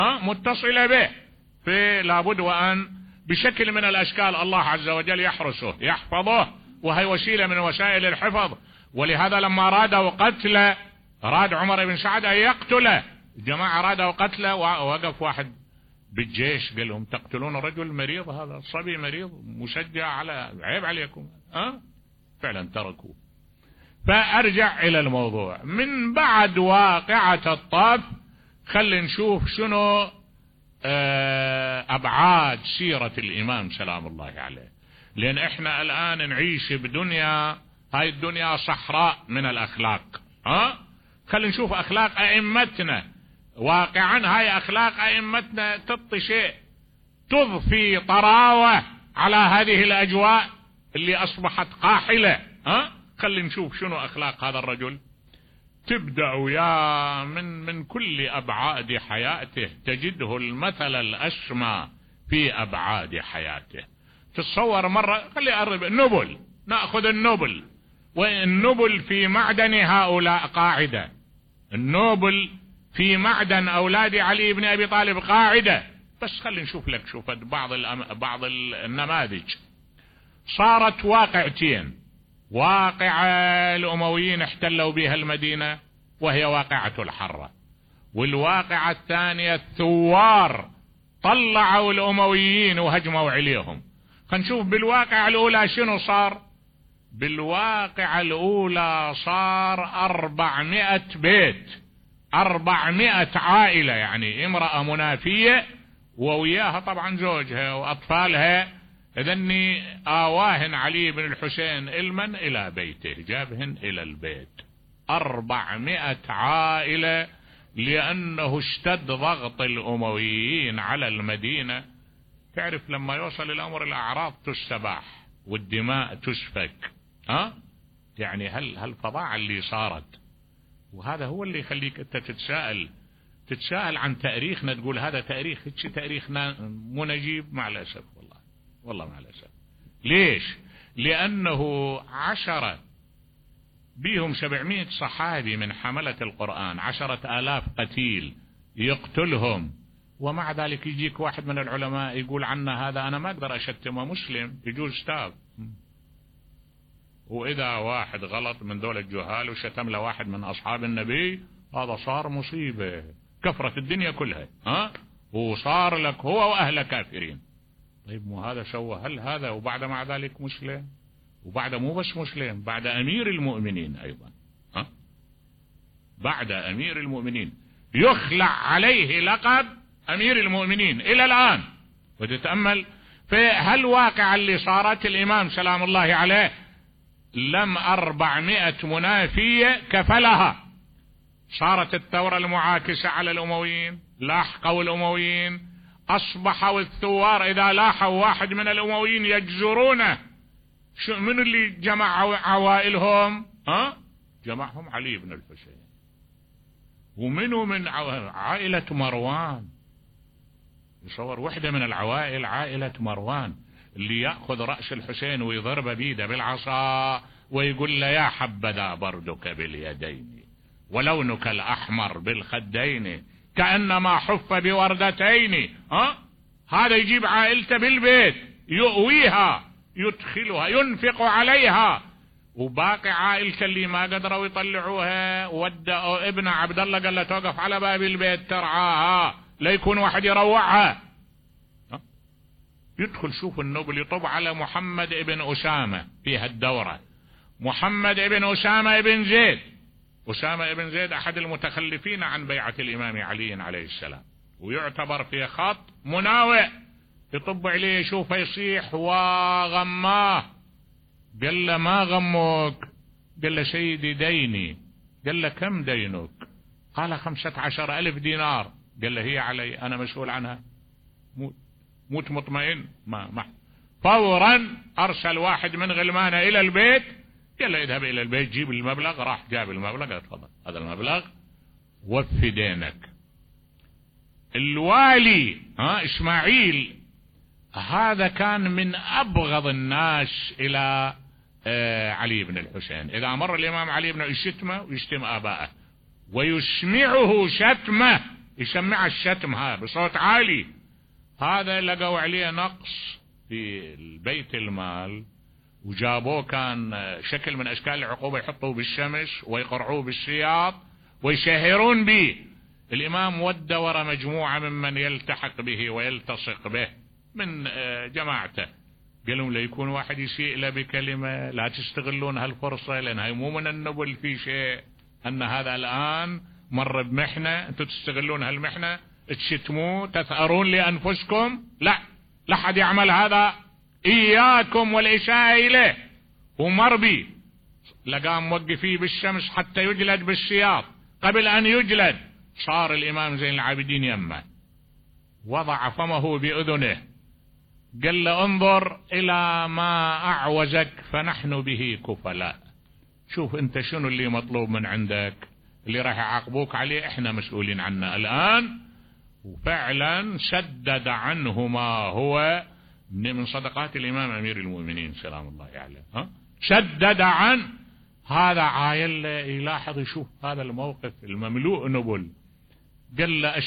متصلة به، لابد وأن بشكل من الأشكال الله عز وجل يحرسه يحفظه، وهي وسيلة من وسائل الحفظ. ولهذا لما راد عمر بن سعد أن يقتله، الجماعة رادوا قتله، ووقف واحد بالجيش قال لهم تقتلون رجل مريض، هذا صبي مريض مشجع، على عيب عليكم. فعلا تركوه. فأرجع إلى الموضوع من بعد واقعة الطف. خلينا نشوف شنو أبعاد سيرة الإمام سلام الله عليه، لأن إحنا الآن نعيش بدنيا، هاي الدنيا صحراء من الأخلاق. خلينا نشوف أخلاق أئمتنا. واقعا هاي أخلاق أئمتنا تعطي شيء، تضفي طراوة على هذه الأجواء اللي أصبحت قاحلة. خلينا نشوف شنو أخلاق هذا الرجل. تبدأ يا من كل أبعاد حياته، تجده المثل الأسمى في أبعاد حياته. تتصور مرة، خلي أقرب النبل، نأخذ النبل، والنبل في معدن هؤلاء قاعدة، النبل في معدن أولاد علي بن أبي طالب قاعدة. بس خلي نشوف لك شوف بعض النماذج. صارت واقعتين، واقعة الأمويين احتلوا بها المدينة وهي واقعة الحرة، والواقعة الثانية الثوار طلعوا الأمويين وهجموا عليهم. خلينا نشوف بالواقعة الأولى شنو صار. بالواقعة الأولى صار 400 بيت، 400 عائلة، يعني امرأة منافية ووياها طبعا زوجها وأطفالها. إذني آواهن علي بن الحسين المن إلى بيته، جابهن إلى البيت 400 عائلة، لأنه اشتد ضغط الأمويين على المدينة. تعرف لما يوصل الأمر الأعراض تستباح والدماء تسفك. يعني هل فظاعة اللي صارت، وهذا هو اللي يخليك أنت تتساءل عن تاريخنا، تقول هذا تاريخنا مو نجيب. مع الأسف والله مع الأسف. ليش؟ لأنه 10 بيهم 700 صحابي من حملة القرآن، 10,000 قتيل يقتلهم، ومع ذلك يجيك واحد من العلماء يقول عنه هذا أنا ما أقدر أشتمه مسلم، يجوز تاب. وإذا واحد غلط من دول الجهال وشتم له واحد من أصحاب النبي، هذا صار مصيبة، كفرت الدنيا كلها. وصار لك هو وأهل كافرين. طيب مو هذا سوى، هل هذا وبعد مع ذلك مسلم، وبعد مو بس مسلم، بعد أمير المؤمنين أيضا. بعد أمير المؤمنين يخلع عليه لقب أمير المؤمنين إلى الآن. وتتأمل في هالواقع اللي صارت الإمام سلام الله عليه، لم 400 منافية كفلها. صارت الثورة المعاكسة على الأمويين، لاحقوا الأمويين، أصبحوا الثوار إذا لاحوا واحد من الأمويين يجزرونه. من اللي جمع عوائلهم؟ جمعهم علي بن الحسين. ومنه من عائلة مروان. يصور وحدة من العوائل عائلة مروان، اللي يأخذ رأس الحسين ويضرب بيده بالعصا ويقول له يا حبذا بردك باليدين ولونك الأحمر بالخدين كأنما حف بوردتين. هذا يجيب عائلته بالبيت، يؤويها، يدخلها، ينفق عليها. وباقي عائلته اللي ما قدروا يطلعوها ودأوا ابن عبد الله، قال له توقف على باب البيت ترعاها لا يكون واحد يروعها. يدخل شوف النبل يطب على محمد ابن أسامة في هالدورة، محمد ابن أسامة ابن زيد. أسامة ابن زيد أحد المتخلفين عن بيعة الإمام علي عليه السلام، ويعتبر في خط مناوئ. يطب عليه يشوفه يصيح وغماه. قال له ما غمك؟ قال له سيدي ديني. قال له كم دينك؟ قال 15,000 دينار. قال له هي علي، أنا مسؤول عنها، موت مطمئن. ما فورا أرسل واحد من غلمانه إلى البيت، قال له اذهب إلى البيت جيب المبلغ. راح جاب المبلغ، قال تفضل هذا المبلغ وفي دينك. الوالي إسماعيل هذا كان من أبغض الناس إلى علي بن الحسين. إذا مر الإمام علي بن يشتمه ويشتم آباءه ويسمعه شتمه، يسمع الشتم ها بصوت عالي. هذا لقوا عليه نقص في البيت المال، وجابوه كان شكل من أشكال العقوبة، يحطوه بالشمس ويقرعوه بالسياط ويشهرون به. الإمام ود ورا مجموعة ممن يلتحق به ويلتصق به من جماعته، قال لهم لا يكون واحد يسيء له بكلمة لا تستغلون هالفرصة، لأن هاي مو من النبل في شيء، أن هذا الآن مر بمحنة، أنتم تستغلون هالمحنة تشتموه تثأرون لأنفسكم، لا حد يعمل هذا، إياكم والإشاءة إليه. ومر بي لقام موقفيه بالشمس حتى يجلد بالسياط. قبل أن يجلد صار الإمام زين العابدين يمه، وضع فمه بأذنه، قال له انظر إلى ما أعوزك فنحن به كفلاء. شوف أنت شنو اللي مطلوب من عندك، اللي راح يعاقبوك عليه احنا مسؤولين عنه الآن. وفعلا سدد عنه ما هو من صدقات الإمام أمير المؤمنين سلام الله عليه، سدد عن هذا. عايل يلاحظ يشوف هذا الموقف المملوء نبل، قال له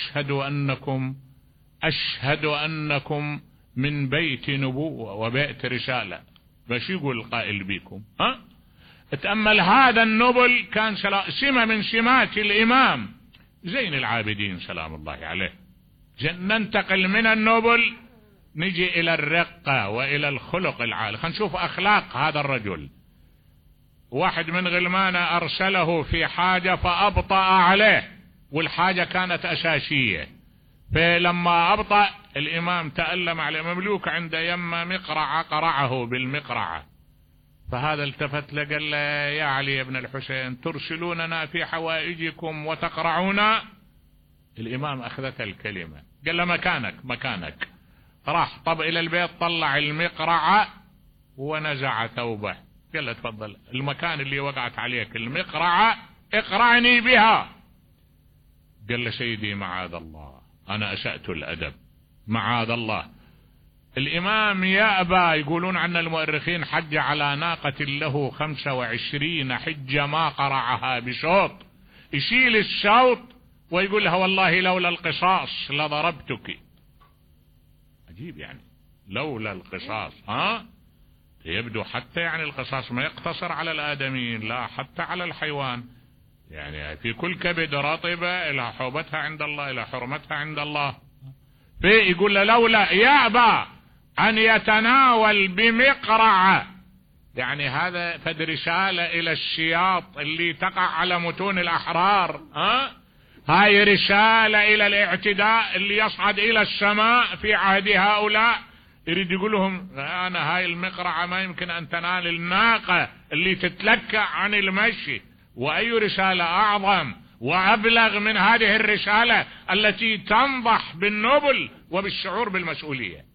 أشهد أنكم من بيت نبوة وبيت رسالة. باش يقول القائل بيكم؟ تأمل هذا النبل كان سمة من سمات الإمام زين العابدين سلام الله عليه. ننتقل من النبل نجي إلى الرقة وإلى الخلق العالي. خلينا نشوف أخلاق هذا الرجل. واحد من غلمانه أرسله في حاجة فأبطأ عليه، والحاجة كانت أساسية، فلما أبطأ الإمام تألم على مملوك عند يم مقرعة قرعه بالمقرعة. فهذا التفت له قال له يا علي بن الحسين ترسلوننا في حوائجكم وتقرعونا؟ الإمام أخذت الكلمة، قال له مكانك. راح طب إلى البيت طلع المقرعة ونزع ثوبه، قال له تفضل المكان اللي وقعت عليك المقرعة اقرعني بها. قال له سيدي معاذ الله أنا أسأت الأدب، معاذ الله. الإمام يأبى. يقولون عن المؤرخين حج على ناقة له 25 حجة ما قرعها بشوط، يشيل الشوط ويقول لها والله لولا القصاص لضربتك. عجيب يعني، لولا القصاص. يبدو حتى يعني القصاص ما يقتصر على الآدميين، لا حتى على الحيوان، يعني في كل كبد رطبة إلى حوبتها عند الله، إلى حرمتها عند الله. فيقول له لولا يأبى أن يتناول بمقرعة، يعني هذا فد رسالة إلى الشياط اللي تقع على متون الأحرار. هاي رسالة إلى الاعتداء اللي يصعد إلى السماء في عهد هؤلاء. يريد يقول لهم أنا هاي المقرعة ما يمكن أن تنال الناقة اللي تتلكأ عن المشي. وأي رسالة أعظم وأبلغ من هذه الرسالة التي تنضح بالنبل وبالشعور بالمسؤولية.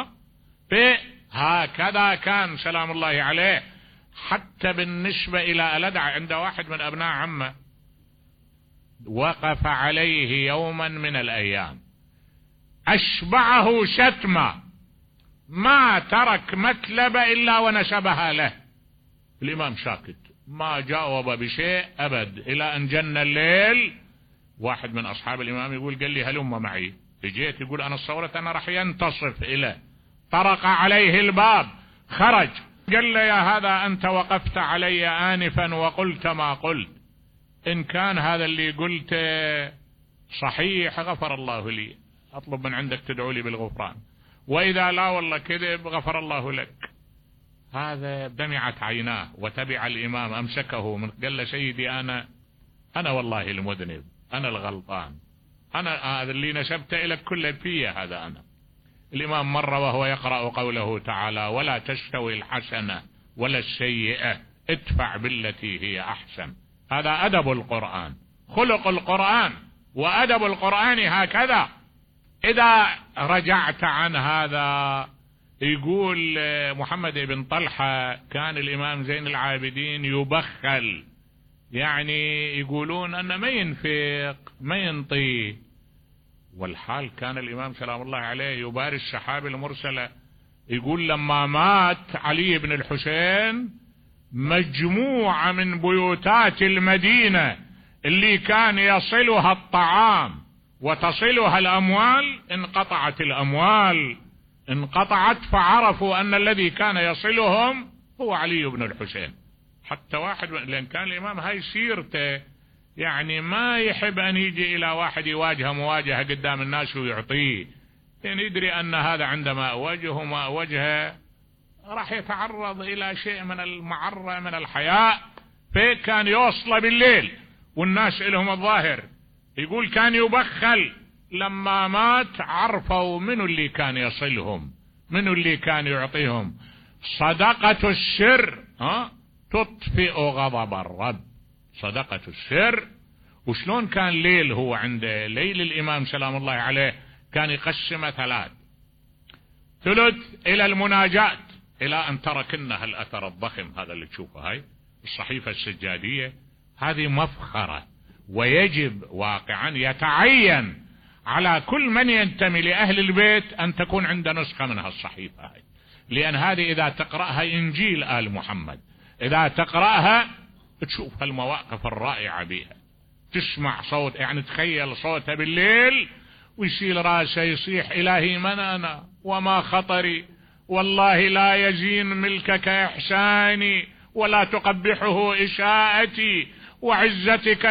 هكذا كان سلام الله عليه. حتى بالنسبة إلى ألدع، عند واحد من أبناء عمه وقف عليه يوما من الأيام أشبعه شتمة، ما ترك متلبة إلا ونسبها له. الإمام ساكت ما جاوب بشيء أبد إلى أن جن الليل. واحد من أصحاب الإمام يقول قال لي هلم معي. جيت يقول أنا الصورة أنا رح ينتصف إليه. طرق عليه الباب خرج، قال لي يا هذا أنت وقفت علي آنفا وقلت ما قلت، إن كان هذا اللي قلت صحيح غفر الله لي، أطلب من عندك تدعو لي بالغفران، وإذا لا والله كذب غفر الله لك. هذا دمعت عيناه وتبع الإمام أمسكه من قال له سيدي أنا والله المذنب، أنا الغلطان، أنا هذا اللي نسبت إليك كله فيه هذا أنا. الإمام مر وهو يقرأ قوله تعالى ولا تستوي الحسنة ولا السيئة ادفع بالتي هي أحسن. هذا أدب القرآن، خلق القرآن وأدب القرآن هكذا. إذا رجعت عن هذا يقول محمد بن طلحة كان الإمام زين العابدين يبخل، يعني يقولون أنه ما ينفق ما ينطي، والحال كان الإمام سلام الله عليه يباري السحاب المرسلة. يقول لما مات علي بن الحسين مجموعة من بيوتات المدينة اللي كان يصلها الطعام وتصلها الأموال، انقطعت الأموال، انقطعت، فعرفوا أن الذي كان يصلهم هو علي بن الحسين. حتى واحد، لأن كان الإمام هاي سيرته، يعني ما يحب أن يجي إلى واحد يواجهه مواجهة قدام الناس ويعطيه، لأن يدري أن هذا عندما وجهه ما وجهه راح يتعرض إلى شيء من المعرة من الحياء. فكان يوصل بالليل والناس لهم الظاهر. يقول كان يبخل، لما مات عرفوا منو اللي كان يصلهم، منو اللي كان يعطيهم. صدقة السر تطفئ غضب الرب، صدقة السر. وشلون كان ليل هو عنده، ليل الإمام سلام الله عليه كان يقسم 3، ثلث إلى المناجات، إلى أن تركنا الأثر الضخم هذا اللي تشوفه، هاي الصحيفة السجادية، هذه مفخرة، ويجب واقعا يتعين على كل من ينتمي لأهل البيت أن تكون عنده نسخة من هالصحيفة هاي، لأن هذه إذا تقرأها إنجيل آل محمد، إذا تقرأها تشوف المواقف الرائعة بها، تسمع صوت، يعني تخيل صوته بالليل ويشيل راسه يصيح إلهي من أنا وما خطري، والله لا يزين ملكك إحساني ولا تقبحه إشاءتي، وعزتك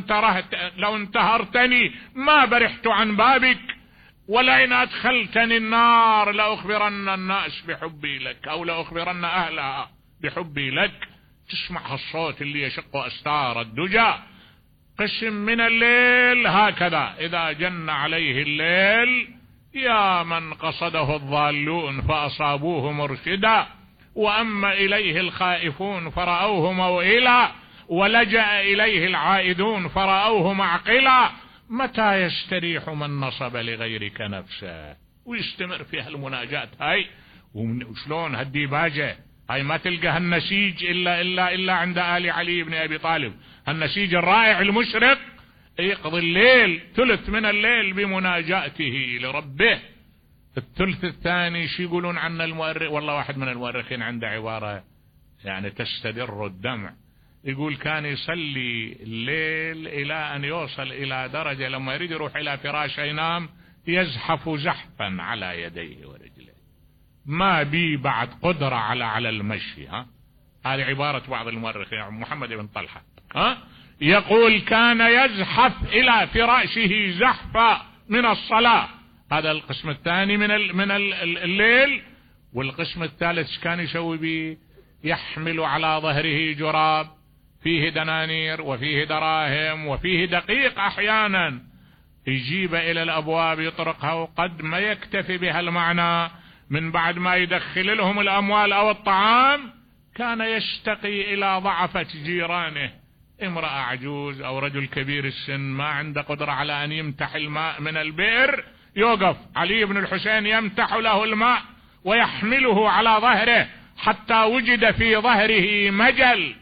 لو انتهرتني ما برحت عن بابك، ولئن أدخلتني النار لأخبرن الناس بحبي لك، أو لأخبرن أهلها بحبي لك. تسمع الصوت اللي يشق أستار الدجى. قسم من الليل هكذا، إذا جن عليه الليل يا من قصده الضالون فأصابوه مرشدا، وأما إليه الخائفون فرأوه موئلا، ولجأ إليه العائدون فرأوه معقلا، متى يستريح من نصب لغيرك نفسه. ويستمر فيها المناجات هاي. وشلون هالديباجة هاي ما تلقى هالنسيج إلا عند آل علي بن أبي طالب، هالنسيج الرائع المشرق، يقضي الليل ثلث من الليل بمناجاته لربه. الثلث الثاني شو يقولون عن المؤرخ، والله واحد من المؤرخين عنده عبارة يعني تستدر الدمع، يقول كان يصلي الليل إلى أن يوصل إلى درجة لما يريد يروح إلى فراشه ينام يزحف زحفا على يديه ورجليه، ما بي بعد قدرة على المشي. هذه عبارة بعض المؤرخين، محمد بن طلحة يقول كان يزحف إلى فراشه زحفا من الصلاة. هذا القسم الثاني من الليل. والقسم الثالث كان يسوي به؟ يحمل على ظهره جراب فيه دنانير وفيه دراهم وفيه دقيق، أحيانا يجيب إلى الأبواب يطرقها، وقد ما يكتفي بها المعنى، من بعد ما يدخل لهم الأموال أو الطعام كان يشتقي إلى ضعفة جيرانه، امرأة عجوز أو رجل كبير السن ما عنده قدرة على أن يمتح الماء من البئر، يوقف علي بن الحسين يمتح له الماء ويحمله على ظهره حتى وجد في ظهره مجل.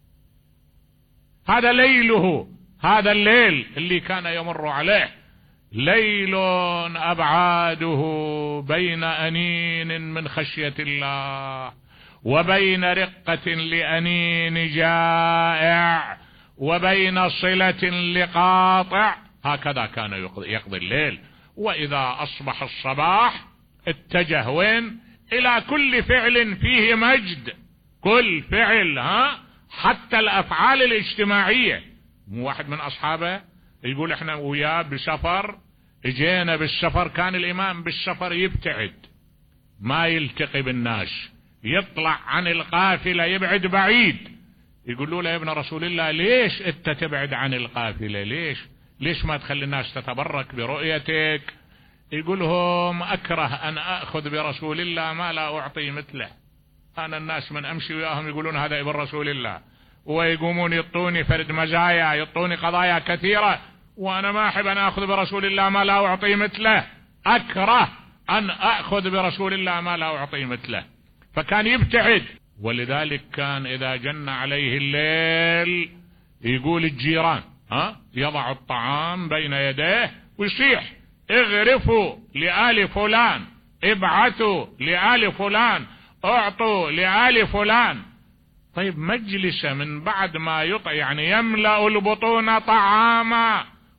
هذا ليله، هذا الليل اللي كان يمر عليه، ليل أبعاده بين أنين من خشية الله، وبين رقة لأنين جائع، وبين صلة لقاطع. هكذا كان يقضي الليل. وإذا أصبح الصباح اتجه وين؟ إلى كل فعل فيه مجد، كل فعل، حتى الأفعال الاجتماعية. واحد من أصحابه يقول احنا وياه بسفر، اجينا بالسفر، كان الإمام بالسفر يبتعد ما يلتقي بالناس، يطلع عن القافلة يبعد بعيد. يقولوا له يا ابن رسول الله ليش انت تبعد عن القافلة، ليش ما تخلي الناس تتبرك برؤيتك؟ يقولهم أكره أن أخذ برسول الله ما لا أعطي مثله. أنا الناس من أمشي وياهم يقولون هذا ابن رسول الله، ويقومون يطوني فرد مزايا، يطوني قضايا كثيرة، وأنا ما أحب أن أخذ برسول الله ما لا أعطي مثله، أكره أن أخذ برسول الله ما لا أعطي مثله. فكان يبتعد. ولذلك كان إذا جن عليه الليل يقول الجيران يضع الطعام بين يديه ويصيح اغرفوا لآل فلان، ابعثوا لآل فلان، اعطوا لآل فلان. طيب مجلسه من بعد ما يعني يملأ البطون طعاما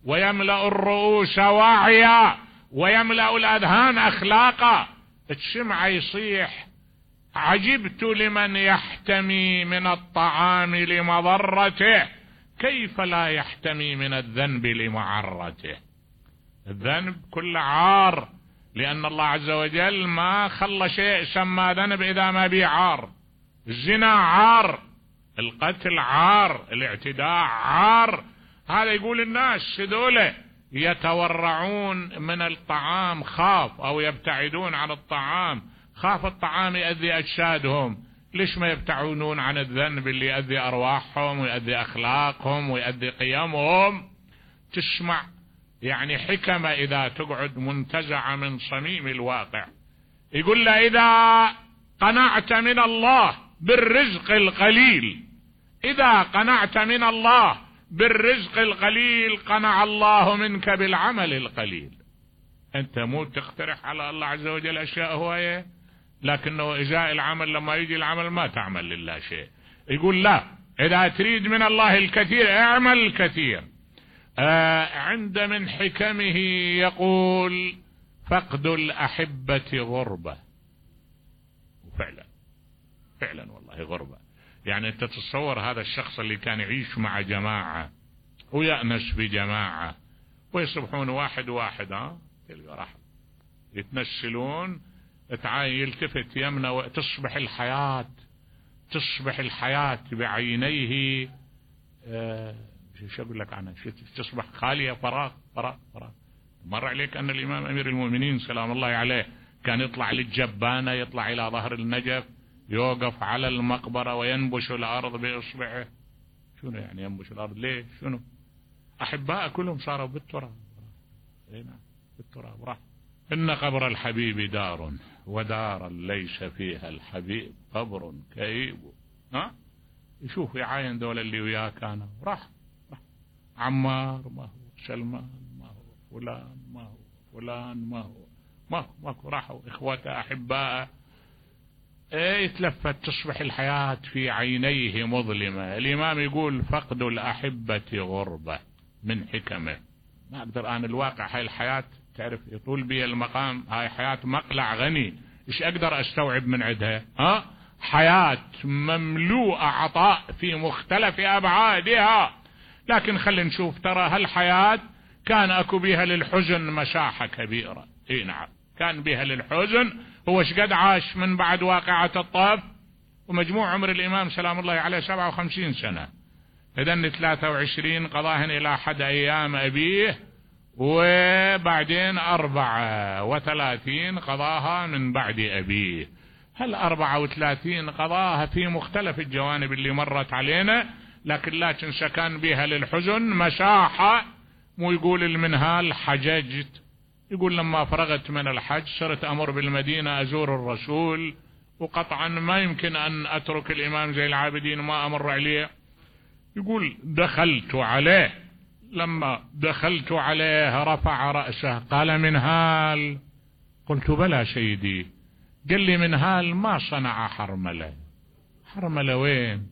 ويملأ الرؤوس وعيا ويملأ الأذهان أخلاقا. الشمعة يصيح: عجبت لمن يحتمي من الطعام لمضرته، كيف لا يحتمي من الذنب لمعرته. الذنب كل عار، لأن الله عز وجل ما خلى شيء سمى ذنب إذا ما بيه عار. الزنا عار، القتل عار، الاعتداء عار. هذا يقول الناس هذول يتورعون من الطعام خاف، أو يبتعدون عن الطعام خاف الطعام يؤذي أجسادهم. ليش ما يبتعدون عن الذنب اللي يؤذي أرواحهم ويؤذي أخلاقهم ويؤذي قيمهم؟ تسمع يعني حكمة إذا تقعد منتزعة من صميم الواقع. يقول له: إذا قنعت من الله بالرزق القليل، إذا قنعت من الله بالرزق القليل قنع الله منك بالعمل القليل. أنت مو تقترح على الله عز وجل أشياء هواية، لكنه إجاء العمل لما يجي العمل ما تعمل لله شيء. يقول: لا، إذا تريد من الله الكثير اعمل الكثير. عند من حكمه يقول: فقد الأحبة غربة. وفعلا فعلا والله غربة. يعني أنت تتصور هذا الشخص اللي كان يعيش مع جماعة ويأنس بجماعة ويصبحون واحد واحد، تلقى راح يتنسلون، يلتفت يمنى، تصبح الحياة بعينيه شو اقول لك عنها، تصبح خالية، فراغ. مر عليك أن الإمام أمير المؤمنين سلام الله عليه كان يطلع للجبانة، يطلع إلى ظهر النجف، يوقف على المقبرة وينبش الأرض بإصبعه. شنو يعني ينبش الأرض؟ ليه؟ شنو؟ أحباء كلهم صاروا بالتراب. بالتراب راح. إن قبر الحبيب دار، ودارا ليس فيها الحبيب قبر كئيب. يشوف يعاين دول اللي وياه كانوا. راح عمار ما هو، سلمان ما هو، فلان ما هو، فلان ما هو، ماكو. راحوا إخوته أحباء. يتلفت، تصبح الحياة في عينيه مظلمة. الإمام يقول: فقد الأحبة غربة. من حكمه ما أقدر أنا الواقع، هاي الحياة تعرف يطول بي المقام، هاي حياة مقلع غني، إيش أقدر أستوعب من عندها؟ حياة مملوءة عطاء في مختلف أبعادها. لكن خلينا نشوف، ترى هالحياة كان أكو بها للحزن مساحة كبيرة. نعم، كان بها للحزن. هو ايش قد عاش من بعد واقعة الطائف؟ ومجموع عمر الإمام سلام الله عليه 57 سنة. إذن 23 قضاهن إلى حد أيام أبيه، وبعدين 34 قضاها من بعد أبيه. هل 34 قضاها في مختلف الجوانب اللي مرت علينا، لكن لا تنسى كان بها للحزن مساحة. مو يقول المنهال: حججت، يقول لما فرغت من الحج صرت أمر بالمدينة أزور الرسول، وقطعا ما يمكن أن أترك الإمام زي العابدين ما أمر عليه. يقول: دخلت عليه، لما دخلت عليه رفع رأسه قال: منهال. قلت: بلى سيدي. قال لي: منهال ما صنع حرملة. حرملة وين؟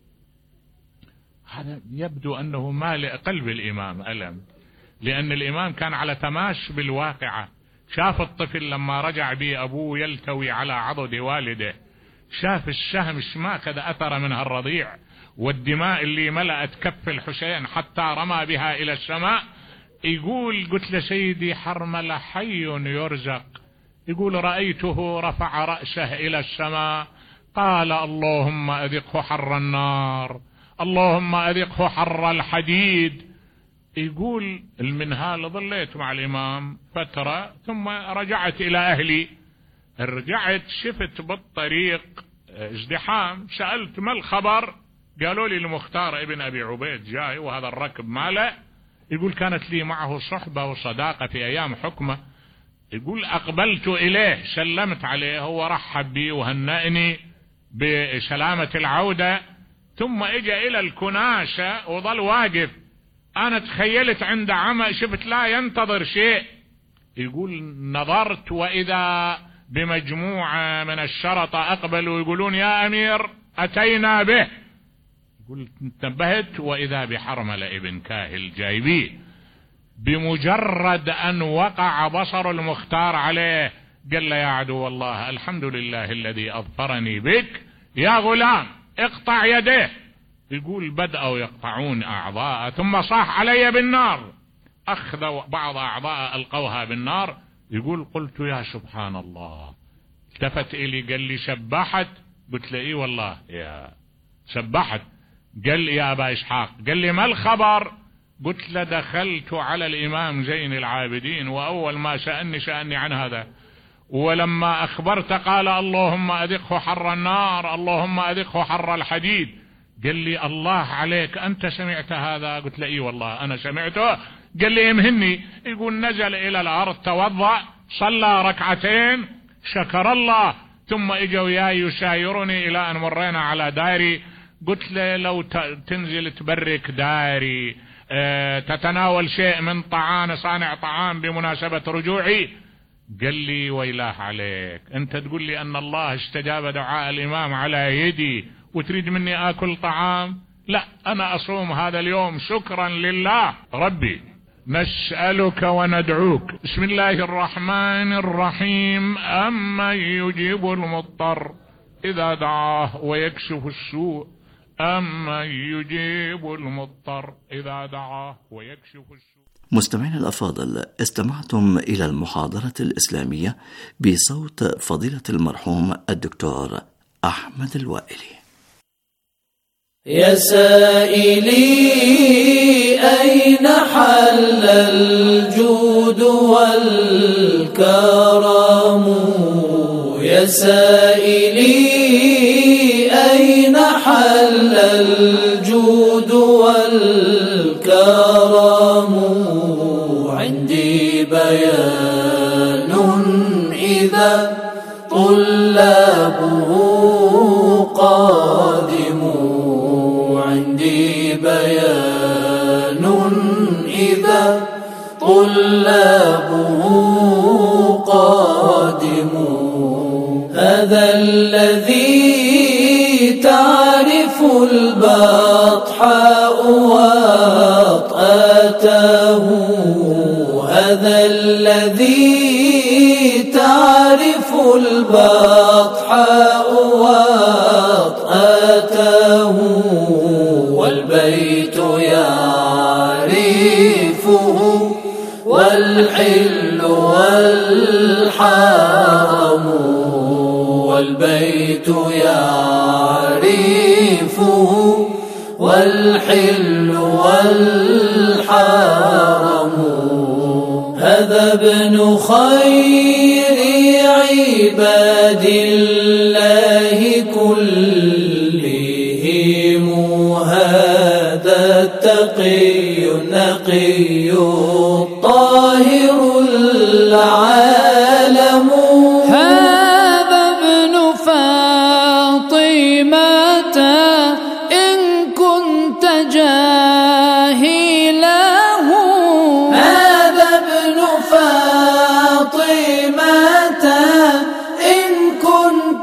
هذا يبدو أنه مالئ قلب الإمام ألم، لأن الإمام كان على تماس بالواقعة. شاف الطفل لما رجع به أبوه يلتوي على عضد والده، شاف السهم ماخذ أثر منها الرضيع، والدماء اللي ملأت كف الحسين حتى رمى بها إلى السماء. يقول: قلت لسيدي حرملة حي يرزق. يقول: رأيته رفع رأسه إلى السماء قال: اللهم أذقه حر النار، اللهم أذقه حر الحديد. يقول: المنهال ظليت مع الإمام فترة ثم رجعت إلى أهلي. رجعت شفت بالطريق ازدحام، سألت ما الخبر؟ قالوا لي المختار ابن أبي عبيد جاي وهذا الركب ماله. يقول: كانت لي معه صحبة وصداقة في أيام حكمه. يقول: أقبلت إليه، سلمت عليه، هو رحب بي وهنأني بسلامة العودة، ثم اجى إلى الكناسة وظل واقف. أنا تخيلت عند عمى، شفت لا ينتظر شيء. يقول: نظرت وإذا بمجموعة من الشرطة أقبلوا يقولون: يا أمير أتينا به. يقول: انتبهت وإذا بحرملة ابن كاهل جايبيه. بمجرد أن وقع بصر المختار عليه قال له: يا عدو الله، الحمد لله الذي أظفرني بك يا غلام، اقطع يديه. يقول: بدأوا يقطعون أعضاء، ثم صاح علي بالنار، أخذوا بعض أعضاء ألقوها بالنار. يقول: قلت: يا سبحان الله. التفت إلي قال لي: شبحت؟ قلت له: إيه والله يا شبحت. قال لي: يا أبا إسحاق، قال لي: ما الخبر؟ قلت له: دخلت على الإمام زين العابدين، وأول ما شأني عن هذا، ولما أخبرت قال: اللهم أذقه حر النار، اللهم أذقه حر الحديد. قال لي: الله عليك، أنت سمعت هذا؟ قلت له: إيه والله أنا سمعته. قال لي: امهني. يقول: نزل إلى الأرض، توضأ، صلى ركعتين، شكر الله، ثم اجوا وياي يسايرني إلى أن مرينا على داري. قلت له: لو تنزل تبرك داري، تتناول شيء من طعام، صانع طعام بمناسبة رجوعي. قال لي: ويلاه عليك، أنت تقول لي أن الله استجاب دعاء الإمام على يدي وتريد مني آكل طعام؟ لا، أنا أصوم هذا اليوم شكرا لله ربي. نسألك وندعوك. بسم الله الرحمن الرحيم. أمن يجيب المضطر إذا دعاه ويكشف السوء، أمن يجيب المضطر إذا دعاه ويكشف السوء. مستمعينا الأفاضل، استمعتم إلى المحاضرة الإسلامية بصوت فضيلة المرحوم الدكتور أحمد الوائلي. يا سائلي أين حل الجود والكرم؟ يا سائلي أين حل الجود والكرم؟ عندي بيان إذا طلابه قادموا، عندي بيان إذا طلابه قادموا. هذا الذي تعرف البطحاء وطأته، هذا الذي تعرف البطحاء وطأته، والبيت يعرفه والحل والحرم، والبيت يعرفه والحل والحرم. هذا ابن خير عباد الله كلهم، هذا التقي النقي الطاهر العالم. هذا ابن فاطمة إن كنت جاهله، هذا ابن فاطمة إن كنت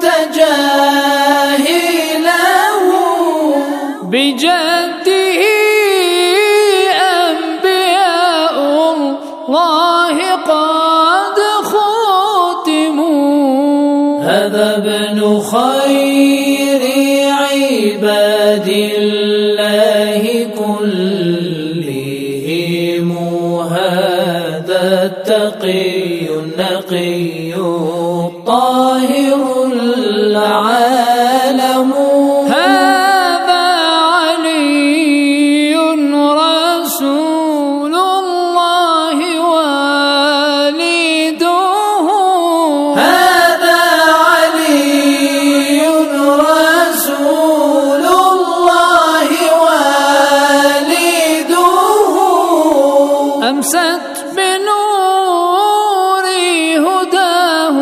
جاهله، بجده أنبياء الله قد ختموا. هذا ابن خير عباد الله كلهم، هذا التقي النقي الطاهر العالم. هذا علي رسول الله والده، هذا علي رسول الله والده. أمست بنور هداه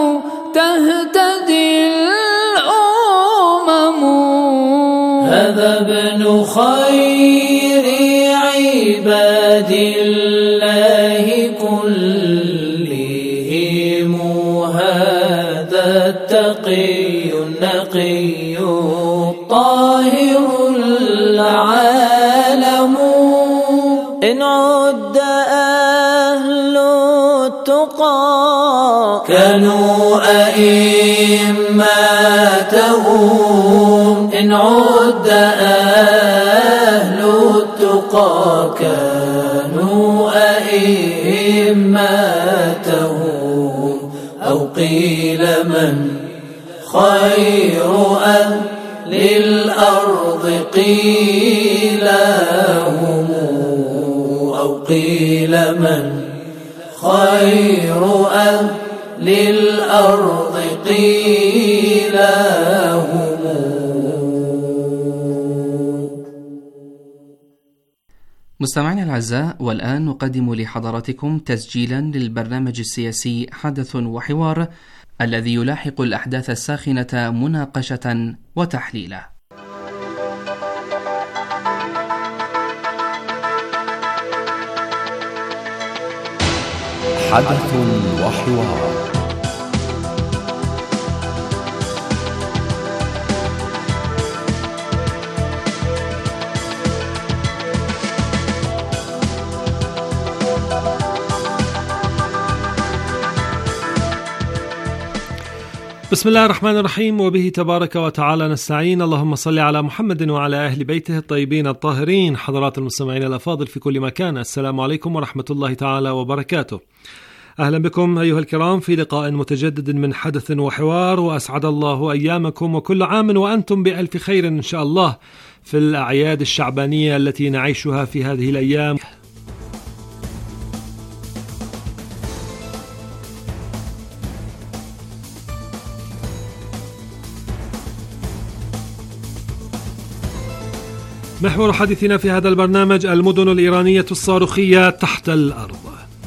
تهتدي الأمم. هذا ابن خير عباد الله كلهم، هذا التقي النقي الطاهر العالم. إن عد كانوا أئمتهم إن عد أهل التقى كانوا أئمتهم أو قيل من خير أهل الأرض قيل هم أو قيل من خير أهل الأرض قيل هم. مستمعينا الأعزاء، والآن نقدم لحضراتكم تسجيلا للبرنامج السياسي حدث وحوار الذي يلاحق الأحداث الساخنة مناقشة وتحليلا. حدث وحوار. بسم الله الرحمن الرحيم، وبه تبارك وتعالى نستعين. اللهم صل على محمد وعلى أهل بيته الطيبين الطاهرين. حضرات المستمعين الأفاضل في كل مكان، السلام عليكم ورحمة الله تعالى وبركاته. أهلا بكم أيها الكرام في لقاء متجدد من حدث وحوار، وأسعد الله أيامكم وكل عام وأنتم بألف خير إن شاء الله في الأعياد الشعبانية التي نعيشها في هذه الأيام. محور حديثنا في هذا البرنامج المدن الإيرانية الصاروخية تحت الأرض.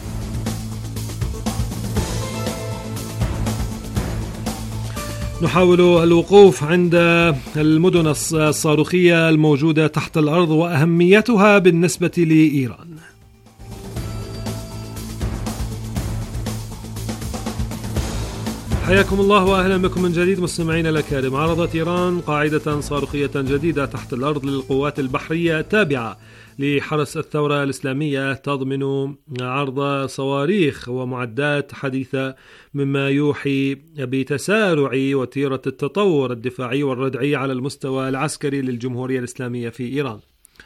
نحاول الوقوف عند المدن الصاروخية الموجودة تحت الأرض وأهميتها بالنسبة لإيران. حياكم الله وأهلا بكم من جديد مستمعين الأكارم. عرضت إيران قاعدة صاروخية جديدة تحت الأرض للقوات البحرية التابعة لحرس الثورة الإسلامية، تضمن عرض صواريخ ومعدات حديثة، مما يوحي بتسارع وتيرة التطور الدفاعي والردعي على المستوى العسكري للجمهورية الإسلامية في إيران.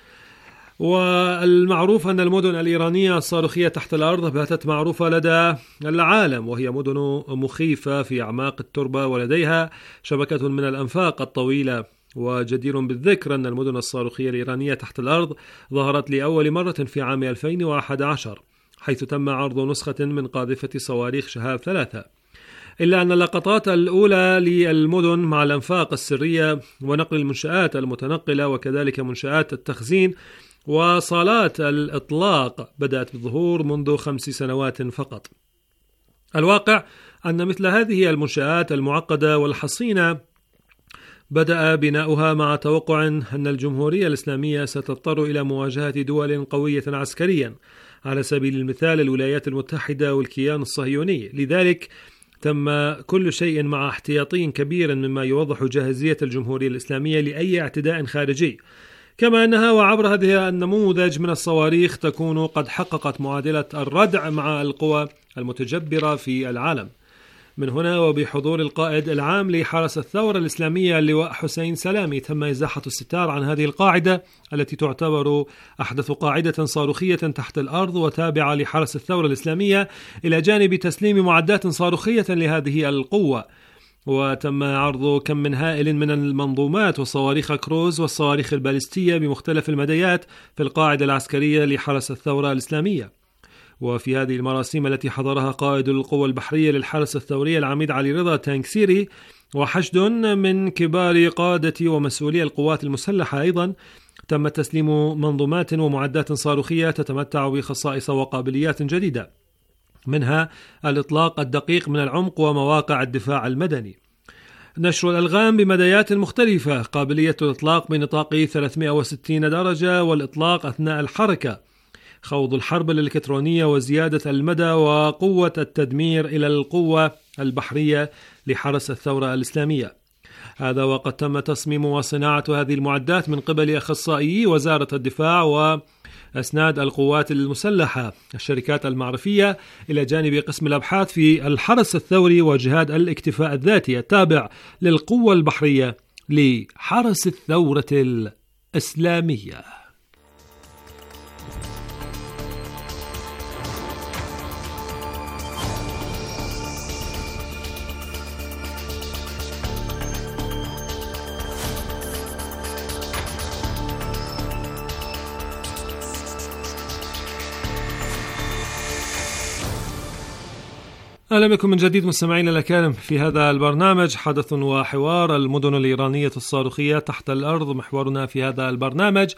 والمعروف أن المدن الإيرانية الصاروخية تحت الأرض باتت معروفة لدى العالم، وهي مدن مخيفة في أعماق التربة، ولديها شبكة من الأنفاق الطويلة. وجدير بالذكر أن المدن الصاروخية الإيرانية تحت الأرض ظهرت لأول مرة في عام 2011، حيث تم عرض نسخة من قاذفة صواريخ شهاب 3. إلا أن اللقطات الأولى للمدن مع الأنفاق السرية ونقل المنشآت المتنقلة وكذلك منشآت التخزين وصالات الإطلاق بدأت بالظهور منذ 5 سنوات فقط. الواقع أن مثل هذه المنشآت المعقدة والحصينة بدأ بناؤها مع توقع أن الجمهورية الإسلامية ستضطر إلى مواجهة دول قوية عسكريا، على سبيل المثال الولايات المتحدة والكيان الصهيوني. لذلك تم كل شيء مع احتياطي كبير مما يوضح جاهزية الجمهورية الإسلامية لأي اعتداء خارجي، كما أنها وعبر هذه النموذج من الصواريخ تكون قد حققت معادلة الردع مع القوى المتجبرة في العالم. من هنا وبحضور القائد العام لحرس الثورة الإسلامية اللواء حسين سلامي تم إزاحة الستار عن هذه القاعدة التي تعتبر أحدث قاعدة صاروخية تحت الأرض وتابعة لحرس الثورة الإسلامية، إلى جانب تسليم معدات صاروخية لهذه القوة. وتم عرض كم من هائل من المنظومات وصواريخ كروز والصواريخ البالستية بمختلف المديات في القاعدة العسكرية لحرس الثورة الإسلامية. وفي هذه المراسيم التي حضرها قائد القوى البحرية للحرس الثورية العميد علي رضا تانكسيري وحشد من كبار قادة ومسؤولي القوات المسلحة، أيضا تم تسليم منظومات ومعدات صاروخية تتمتع بخصائص وقابليات جديدة، منها الإطلاق الدقيق من العمق ومواقع الدفاع المدني، نشر الألغام بمديات مختلفة، قابلية الإطلاق بنطاق 360 درجة والإطلاق أثناء الحركة، خوض الحرب الإلكترونية وزيادة المدى وقوة التدمير إلى القوة البحرية لحرس الثورة الإسلامية. هذا وقد تم تصميم وصناعة هذه المعدات من قبل أخصائيي وزارة الدفاع أسناد القوات المسلحة الشركات المعرفية إلى جانب قسم الأبحاث في الحرس الثوري وجهاد الاكتفاء الذاتي التابع للقوة البحرية لحرس الثورة الإسلامية. أهلا بكم من جديد مستمعينا الأكارم في هذا البرنامج حدث وحوار المدن الإيرانية الصاروخية تحت الأرض، محورنا في هذا البرنامج.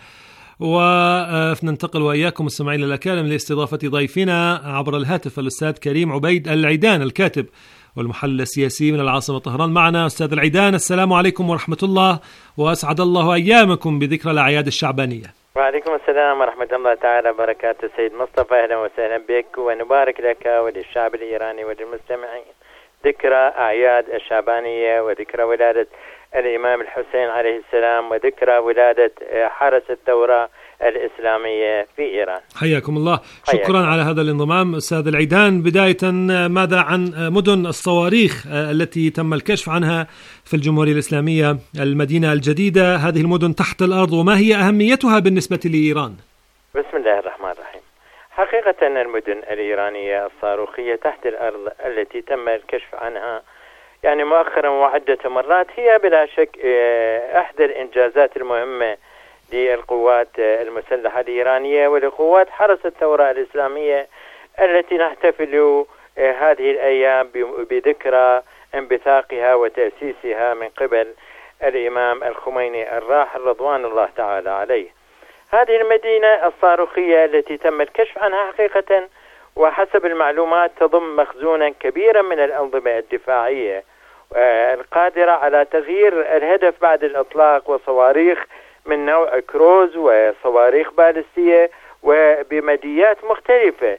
وننتقل وإياكم مستمعينا الأكارم لاستضافة ضيفنا عبر الهاتف الأستاذ كريم عبيد العيدان، الكاتب والمحلل السياسي من العاصمة طهران. معنا أستاذ العيدان، السلام عليكم ورحمة الله، وأسعد الله أيامكم بذكرى الأعياد الشعبانية. وعليكم السلام ورحمة الله تعالى وبركاته سيد مصطفى، أهلا وسهلا بك، ونبارك لك وللشعب الإيراني وللمستمعين ذكرى أعياد الشعبانية وذكرى ولادة الإمام الحسين عليه السلام وذكرى ولادة حرس الثورة الإسلامية في إيران. حياكم الله، شكرا على هذا الانضمام. أستاذ العيدان، بداية ماذا عن مدن الصواريخ التي تم الكشف عنها في الجمهورية الإسلامية، المدينة الجديدة، هذه المدن تحت الأرض، وما هي أهميتها بالنسبة لإيران؟ بسم الله الرحمن الرحيم. حقيقة المدن الإيرانية الصاروخية تحت الأرض التي تم الكشف عنها يعني مؤخرا وعدة مرات هي بلا شك إحدى الإنجازات المهمة للقوات المسلحة الإيرانية ولقوات حرس الثورة الإسلامية التي نحتفل هذه الأيام بذكرى انبثاقها وتأسيسها من قبل الإمام الخميني الراحل رضوان الله تعالى عليه. هذه المدينة الصاروخية التي تم الكشف عنها حقيقة وحسب المعلومات تضم مخزونا كبيرا من الأنظمة الدفاعية القادرة على تغيير الهدف بعد الإطلاق، وصواريخ من نوع كروز وصواريخ باليستية وبمديات مختلفة.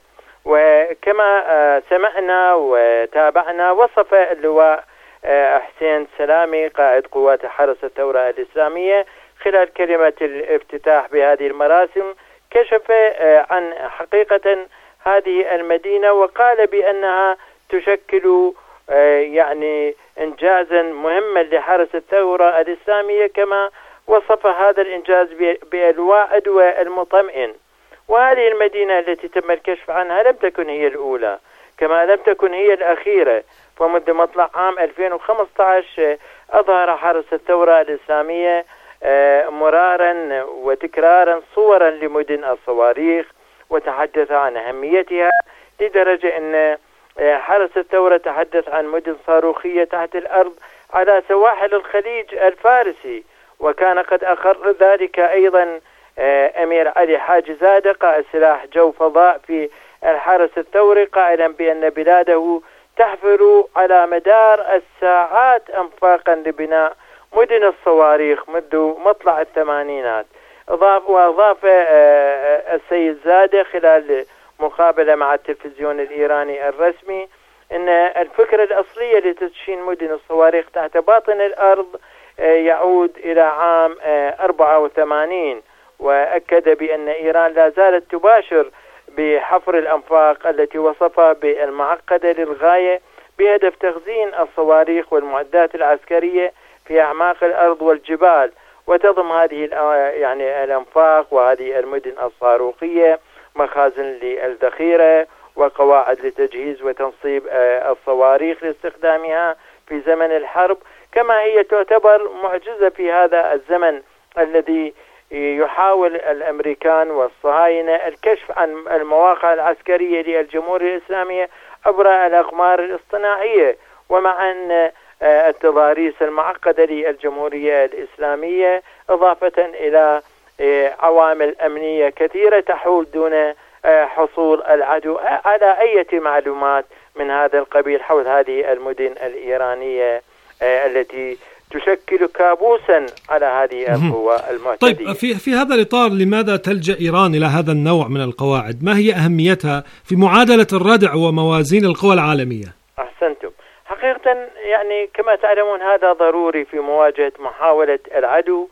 وكما سمعنا وتابعنا وصف اللواء حسين سلامي قائد قوات حرس الثورة الإسلامية خلال كلمة الافتتاح بهذه المراسم، كشف عن حقيقة هذه المدينة وقال بأنها تشكل يعني إنجازا مهما لحرس الثورة الإسلامية، كما وصف هذا الإنجاز بالواعد والمطمئن. وهذه المدينة التي تم الكشف عنها لم تكن هي الأولى كما لم تكن هي الأخيرة، فمنذ مطلع عام 2015 أظهر حرس الثورة الإسلامية مرارا وتكرارا صورا لمدن الصواريخ وتحدث عن أهميتها، لدرجة أن حرس الثورة تحدث عن مدن صاروخية تحت الأرض على سواحل الخليج الفارسي. وكان قد أقر ذلك أيضا أمير علي حاج زادة قائد سلاح جو فضاء في الحرس الثوري، قائلا بأن بلاده تحفر على مدار الساعات أنفاقا لبناء مدن الصواريخ منذ مطلع الثمانينات. وأضاف السيد زادة خلال مقابلة مع التلفزيون الإيراني الرسمي أن الفكرة الأصلية لتدشين مدن الصواريخ تحت باطن الأرض يعود إلى عام 84، وأكد بأن إيران لا زالت تباشر بحفر الأنفاق التي وصفها بالمعقدة للغاية بهدف تخزين الصواريخ والمعدات العسكرية في أعماق الأرض والجبال. وتضم هذه يعني الأنفاق وهذه المدن الصاروخية مخازن للذخيرة وقواعد لتجهيز وتنصيب الصواريخ لاستخدامها في زمن الحرب، كما هي تعتبر معجزة في هذا الزمن الذي يحاول الأمريكان والصهاينة الكشف عن المواقع العسكرية للجمهورية الإسلامية عبر الأقمار الاصطناعية، ومع أن التضاريس المعقدة للجمهورية الإسلامية إضافة إلى عوامل أمنية كثيرة تحول دون حصول العدو على أي معلومات من هذا القبيل حول هذه المدن الإيرانية التي تشكل كابوسا على هذه القوى المعتدية. طيب، في هذا الإطار لماذا تلجأ إيران إلى هذا النوع من القواعد؟ ما هي أهميتها في معادلة الردع وموازين القوى العالمية؟ أحسنتم. حقيقة يعني كما تعلمون هذا ضروري في مواجهة محاولة العدو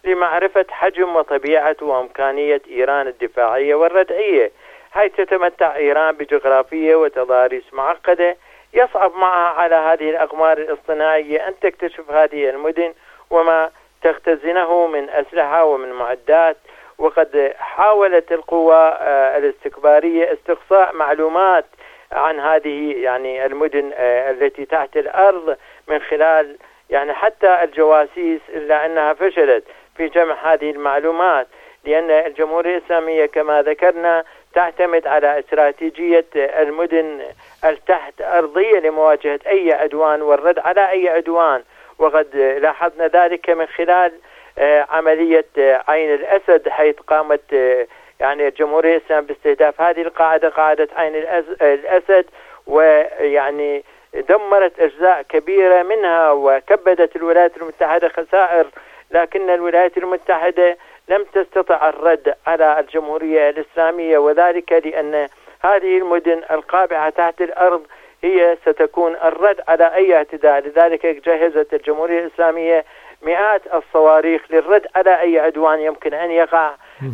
لمعرفة حجم وطبيعة وإمكانية إيران الدفاعية والردعية، حيث تتمتع إيران بجغرافية وتضاريس معقدة يصعب معها على هذه الأقمار الاصطناعية أن تكتشف هذه المدن وما تختزنه من أسلحة ومن معدات. وقد حاولت القوى الاستخبارية استقصاء معلومات عن هذه يعني المدن التي تحت الأرض من خلال يعني حتى الجواسيس، إلا أنها فشلت في جمع هذه المعلومات، لأن الجمهورية الإسلامية كما ذكرنا تعتمد على استراتيجية المدن التحت أرضية لمواجهة أي عدوان والرد على أي عدوان. وقد لاحظنا ذلك من خلال عملية عين الأسد، حيث قامت يعني الجمهورية الإسلامية باستهداف هذه القاعدة، قاعدة عين الأسد، ويعني دمرت أجزاء كبيرة منها وكبدت الولايات المتحدة خسائر، لكن الولايات المتحدة لم تستطع الرد على الجمهورية الإسلامية، وذلك لأن هذه المدن القابعة تحت الأرض هي ستكون الرد على أي اعتداء. لذلك جهزت الجمهورية الإسلامية مئات الصواريخ للرد على أي عدوان يمكن أن يقع.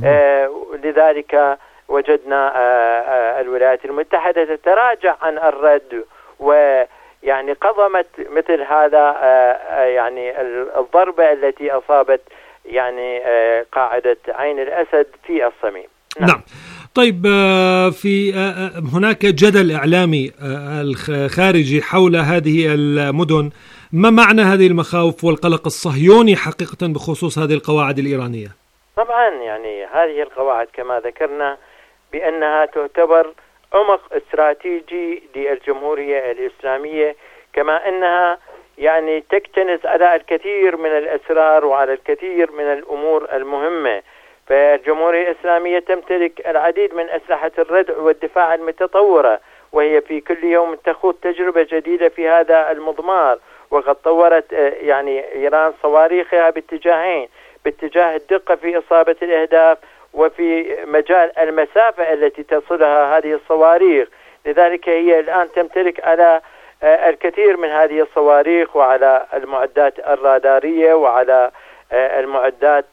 لذلك وجدنا الولايات المتحدة تتراجع عن الرد، ويعني قضمت مثل هذا يعني الضربة التي أصابت يعني قاعدة عين الأسد في الصميم. نعم. طيب، في هناك جدل إعلامي خارجي حول هذه المدن، ما معنى هذه المخاوف والقلق الصهيوني حقيقة بخصوص هذه القواعد الإيرانية؟ طبعا يعني هذه القواعد كما ذكرنا بأنها تعتبر عمق استراتيجي للجمهورية الإسلامية، كما أنها يعني تكتنز على الكثير من الأسرار وعلى الكثير من الأمور المهمة. فالجمهورية الإسلامية تمتلك العديد من أسلحة الردع والدفاع المتطورة، وهي في كل يوم تخوض تجربة جديدة في هذا المضمار. وقد طورت يعني إيران صواريخها باتجاهين، باتجاه الدقة في إصابة الأهداف وفي مجال المسافة التي تصلها هذه الصواريخ. لذلك هي الآن تمتلك على الكثير من هذه الصواريخ وعلى المعدات الرادارية وعلى المعدات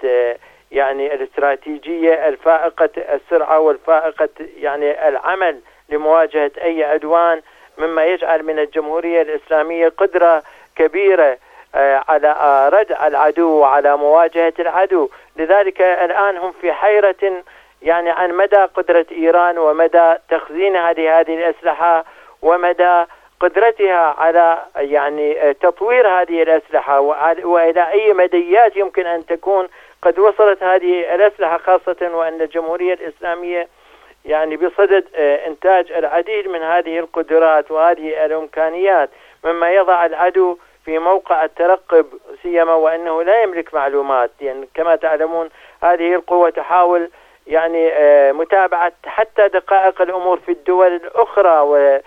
يعني الاستراتيجية الفائقة السرعة والفائقة يعني العمل لمواجهة أي عدوان، مما يجعل من الجمهورية الإسلامية قدرة كبيرة على ردع العدو وعلى مواجهة العدو. لذلك الآن هم في حيرة يعني عن مدى قدرة إيران ومدى تخزينها لهذه الأسلحة ومدى قدرتها على يعني تطوير هذه الأسلحة وإلى أي مديات يمكن أن تكون قد وصلت هذه الأسلحة، خاصة وأن الجمهورية الإسلامية يعني بصدد إنتاج العديد من هذه القدرات وهذه الإمكانيات، مما يضع العدو في موقع الترقب، سيما وأنه لا يملك معلومات. يعني كما تعلمون هذه القوة تحاول يعني متابعة حتى دقائق الأمور في الدول الأخرى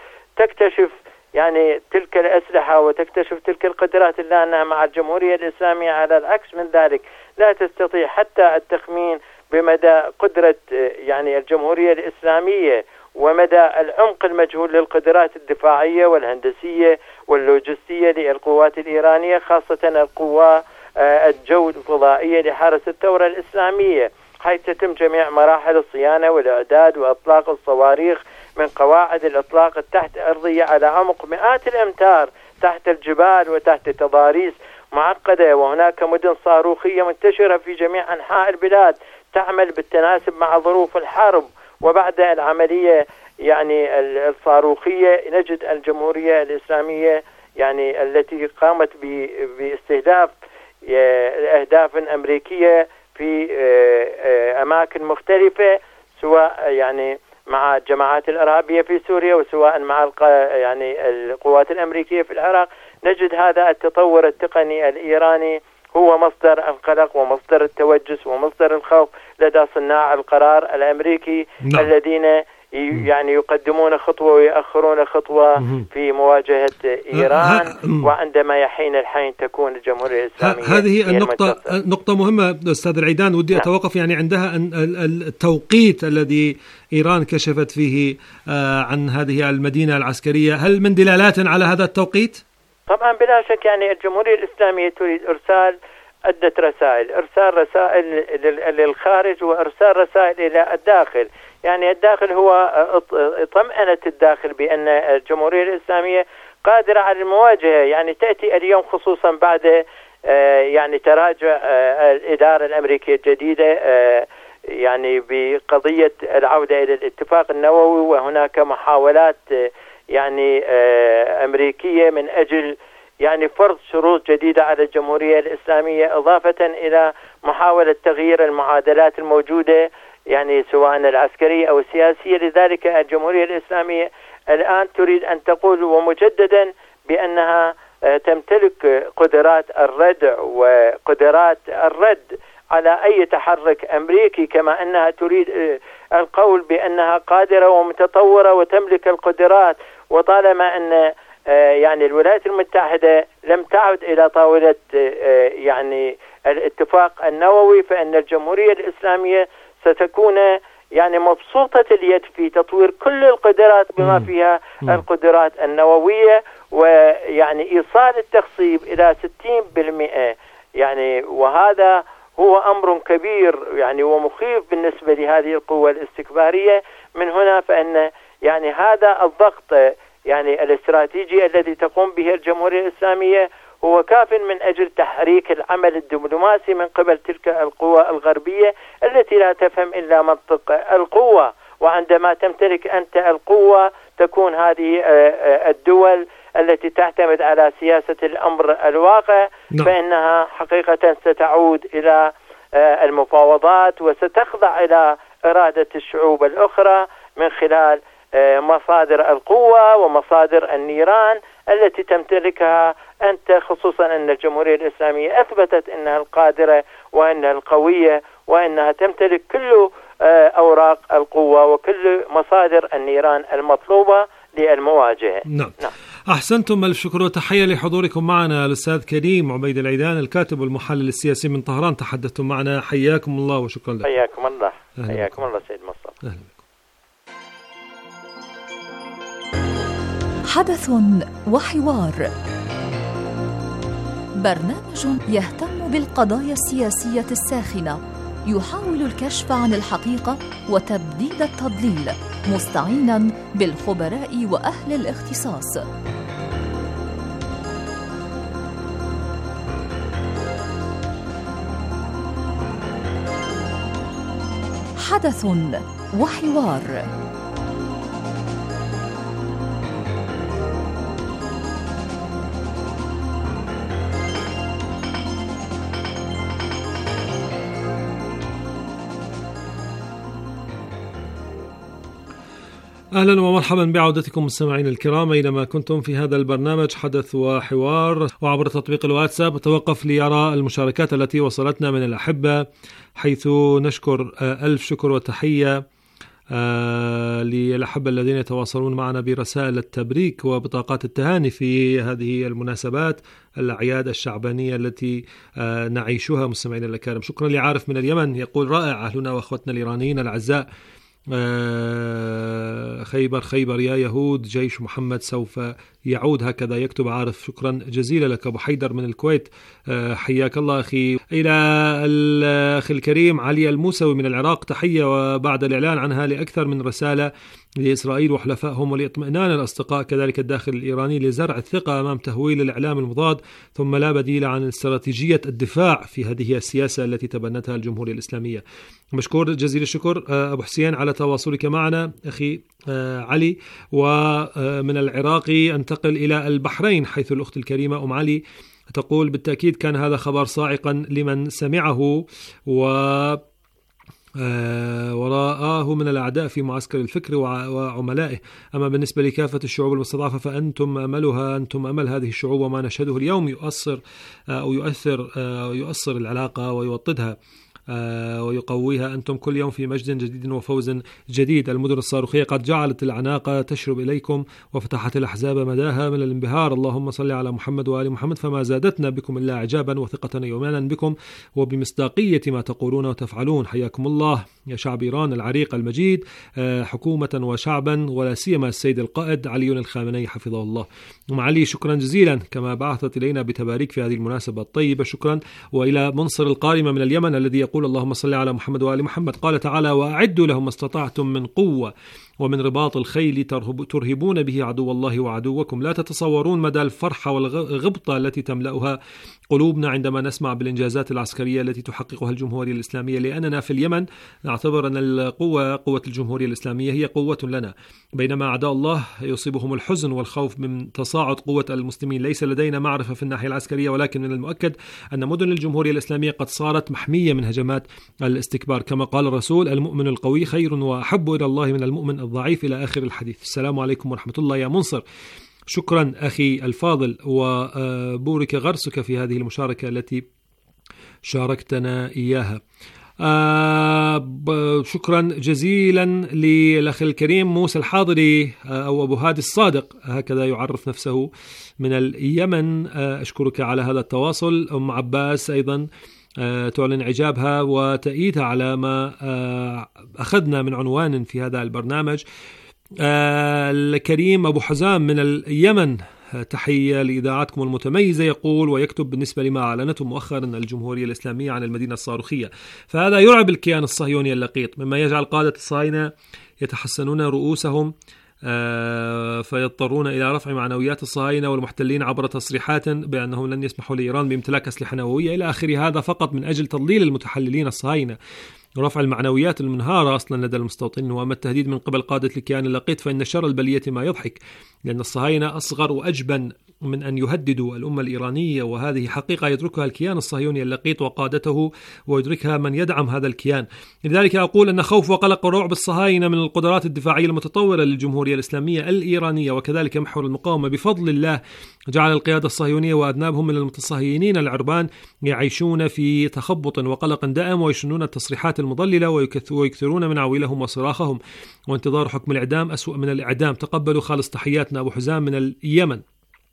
وتكتشف يعني تلك الأسلحة وتكتشف تلك القدرات، إلا أنها مع الجمهورية الإسلامية على العكس من ذلك لا تستطيع حتى التخمين بمدى قدرة يعني الجمهورية الإسلامية ومدى العمق المجهول للقدرات الدفاعية والهندسية واللوجستية للقوات الإيرانية، خاصة القوى الجو الفضائية لحرس الثورة الإسلامية، حيث تتم جميع مراحل الصيانة والإعداد وإطلاق الصواريخ من قواعد الإطلاق التحت أرضية على عمق مئات الأمتار تحت الجبال وتحت تضاريس معقدة. وهناك مدن صاروخية منتشرة في جميع أنحاء البلاد تعمل بالتناسب مع ظروف الحرب. وبعد العملية يعني الصاروخية نجد الجمهورية الإسلامية يعني التي قامت باستهداف أهداف أمريكية في أماكن مختلفة، سواء يعني مع الجماعات الإرهابية في سوريا وسواء مع يعني القوات الأمريكية في العراق. نجد هذا التطور التقني الإيراني هو مصدر القلق ومصدر التوجس ومصدر الخوف لدى صناع القرار الأمريكي الذين يعني يقدمون خطوة ويأخرون خطوة في مواجهة إيران، وعندما يحين الحين تكون الجمهورية الإسلامية. هذه نقطة مهمة أستاذ العيدان، ودي أتوقف يعني عندها التوقيت الذي إيران كشفت فيه عن هذه المدينة العسكرية، هل من دلالات على هذا التوقيت؟ طبعا بلا شك، يعني الجمهورية الإسلامية تريد إرسال عدة رسائل، إرسال رسائل للخارج وإرسال رسائل إلى الداخل. يعني الداخل هو طمأنة الداخل بأن الجمهورية الإسلامية قادرة على المواجهة. يعني تأتي اليوم خصوصا بعد يعني تراجع الإدارة الأمريكية الجديدة يعني بقضية العودة إلى الاتفاق النووي، وهناك محاولات يعني أمريكية من أجل يعني فرض شروط جديدة على الجمهورية الإسلامية، إضافة إلى محاولة تغيير المعادلات الموجودة يعني سواء العسكرية أو السياسية. لذلك الجمهورية الإسلامية الآن تريد أن تقول ومجددا بأنها تمتلك قدرات الردع وقدرات الرد على أي تحرك أمريكي، كما أنها تريد القول بأنها قادرة ومتطورة وتملك القدرات. وطالما أن يعني الولايات المتحدة لم تعد إلى طاولة يعني الاتفاق النووي، فإن الجمهورية الإسلامية ستكون يعني مبسوطة اليد في تطوير كل القدرات بما فيها القدرات النووية، ويعني إيصال التخصيب إلى 60%. يعني وهذا هو أمر كبير يعني ومخيف بالنسبة لهذه القوة الاستكبارية. من هنا فإن يعني هذا الضغط يعني الاستراتيجي الذي تقوم به الجمهورية الإسلامية هو كاف من أجل تحريك العمل الدبلوماسي من قبل تلك القوى الغربية التي لا تفهم إلا منطق القوة. وعندما تمتلك أنت القوة تكون هذه الدول التي تعتمد على سياسة الأمر الواقع فإنها حقيقة ستعود إلى المفاوضات وستخضع إلى إرادة الشعوب الأخرى من خلال مصادر القوة ومصادر النيران التي تمتلكها أنت، خصوصا أن الجمهورية الإسلامية أثبتت أنها القادرة وأنها القوية وأنها تمتلك كل أوراق القوة وكل مصادر النيران المطلوبة للمواجهة. نعم. أحسنتم، ألف شكر وتحية لحضوركم معنا. الأستاذ كريم عبيد العيدان الكاتب والمحلل السياسي من طهران تحدثتم معنا، حياكم الله وشكرا لكم. حياكم الله. حياكم الله سيد مصطفى. أهلا بكم. حدث وحوار، برنامج يهتم بالقضايا السياسية الساخنة، يحاول الكشف عن الحقيقة وتبديد التضليل، مستعينا بالخبراء وأهل الاختصاص. حدث وحوار. أهلا ومرحبا بعودتكم مستمعين الكرام أينما كنتم في هذا البرنامج حدث وحوار، وعبر تطبيق الواتساب أتوقف ليرى المشاركات التي وصلتنا من الأحبة، حيث نشكر ألف شكر وتحية للأحبة الذين يتواصلون معنا برسائل التبريك وبطاقات التهاني في هذه المناسبات الأعياد الشعبانية التي نعيشها مستمعين الكرام. شكرا لعارف من اليمن، يقول رائع أهلنا وأخوتنا الإيرانيين الأعزاء، خيبر خيبر يا يهود، جيش محمد سوف يعود، هكذا يكتب عارف. شكرا جزيلا لك. أبو حيدر من الكويت، حياك الله أخي. إلى الأخ الكريم علي الموسوي من العراق، تحية وبعد الإعلان عنها لأكثر من رسالة لإسرائيل وحلفائهم ولإطمئنان الأصدقاء كذلك الداخل الإيراني لزرع الثقة أمام تهويل الإعلام المضاد، ثم لا بديل عن استراتيجية الدفاع في هذه السياسة التي تبنتها الجمهورية الإسلامية. مشكور جزيل الشكر أبو حسين على تواصلك معنا أخي علي. ومن العراق أنتقل إلى البحرين، حيث الأخت الكريمة أم علي تقول بالتأكيد كان هذا خبر صاعقا لمن سمعه ورآه من الأعداء في معسكر الفكر وعملائه. أما بالنسبة لكافة الشعوب المستضعفة فأنتم أملها، أنتم أمل هذه الشعوب، وما نشهده اليوم يؤثر العلاقة ويوطدها. ويقويها أنتم كل يوم في مجد جديد وفوز جديد. المدن الصاروخية قد جعلت الأعناق تشرب إليكم وفتحت الأحزاب مداها من الانبهار. اللهم صل على محمد وآل محمد، فما زادتنا بكم إلا إعجابا وثقة يومانا بكم وبمصداقية ما تقولون وتفعلون. حياكم الله يا شعب إيران العريق المجيد، حكومة وشعبا، ولا سيما السيد القائد علي الخامنئي حفظه الله. ومعالي شكرا جزيلا كما بعثت إلينا بتباريك في هذه المناسبة الطيبة، شكرا. وإلى منصر القارمة من اليمن الذي يقول اللهم صل على محمد وآل محمد. قال تعالى: وأعدوا لهم ما استطعتم من قوة ومن رباط الخيل ترهبون به عدو الله وعدوكم. لا تتصورون مدى الفرحة والغبطة التي تملأها قلوبنا عندما نسمع بالإنجازات العسكرية التي تحققها الجمهورية الإسلامية، لأننا في اليمن نعتبر أن القوة قوة الجمهورية الإسلامية هي قوة لنا، بينما أعداء الله يصيبهم الحزن والخوف من تصاعد قوة المسلمين. ليس لدينا معرفة في الناحية العسكرية، ولكن من المؤكد أن مدن الجمهورية الإسلامية قد صارت محمية من هجمات الاستكبار، كما قال الرسول: المؤمن القوي خير وأحب إلى الله من المؤمن الضعيف، إلى آخر الحديث. السلام عليكم ورحمة الله يا منصر. شكرا أخي الفاضل، وبورك غرسك في هذه المشاركة التي شاركتنا إياها. شكرا جزيلا للأخ الكريم موسى الحاضري أو أبو هادي الصادق، هكذا يعرف نفسه، من اليمن. أشكرك على هذا التواصل. أم عباس أيضا تعلن إعجابها وتأييدها على ما أخذنا من عنوان في هذا البرنامج. الكريم أبو حزام من اليمن، تحية لإذاعتكم المتميزة، يقول ويكتب: بالنسبة لما أعلنته مؤخرا الجمهورية الإسلامية عن المدينة الصاروخية، فهذا يرعب الكيان الصهيوني اللقيط، مما يجعل قادة الصهاينة يتحسنون رؤوسهم فيضطرون إلى رفع معنويات الصهاينة والمحتلين عبر تصريحات بأنهم لن يسمحوا لإيران بامتلاك أسلحة نووية إلى آخر. هذا فقط من أجل تضليل المتحللين الصهاينة، رفع المعنويات المنهارة أصلا لدى المستوطنين. وأما التهديد من قبل قادة الكيان اللقيط فإن شر البلية ما يضحك، لأن الصهاينة أصغر وأجبن من أن يهددوا الأمة الإيرانية، وهذه حقيقة يدركها الكيان الصهيوني اللقيط وقادته، ويدركها من يدعم هذا الكيان. لذلك أقول أن خوف وقلق ورعب الصهاينة من القدرات الدفاعية المتطورة للجمهورية الإسلامية الإيرانية وكذلك محور المقاومة بفضل الله جعل القيادة الصهيونية وأذنابهم من المتصهينين العربان يعيشون في تخبط وقلق دائم، ويشنون التصريحات المضللة ويكثرون من عويلهم وصراخهم، وانتظار حكم الإعدام أسوأ من الإعدام. تقبلوا خالص تحياتنا أبو حزام من اليمن.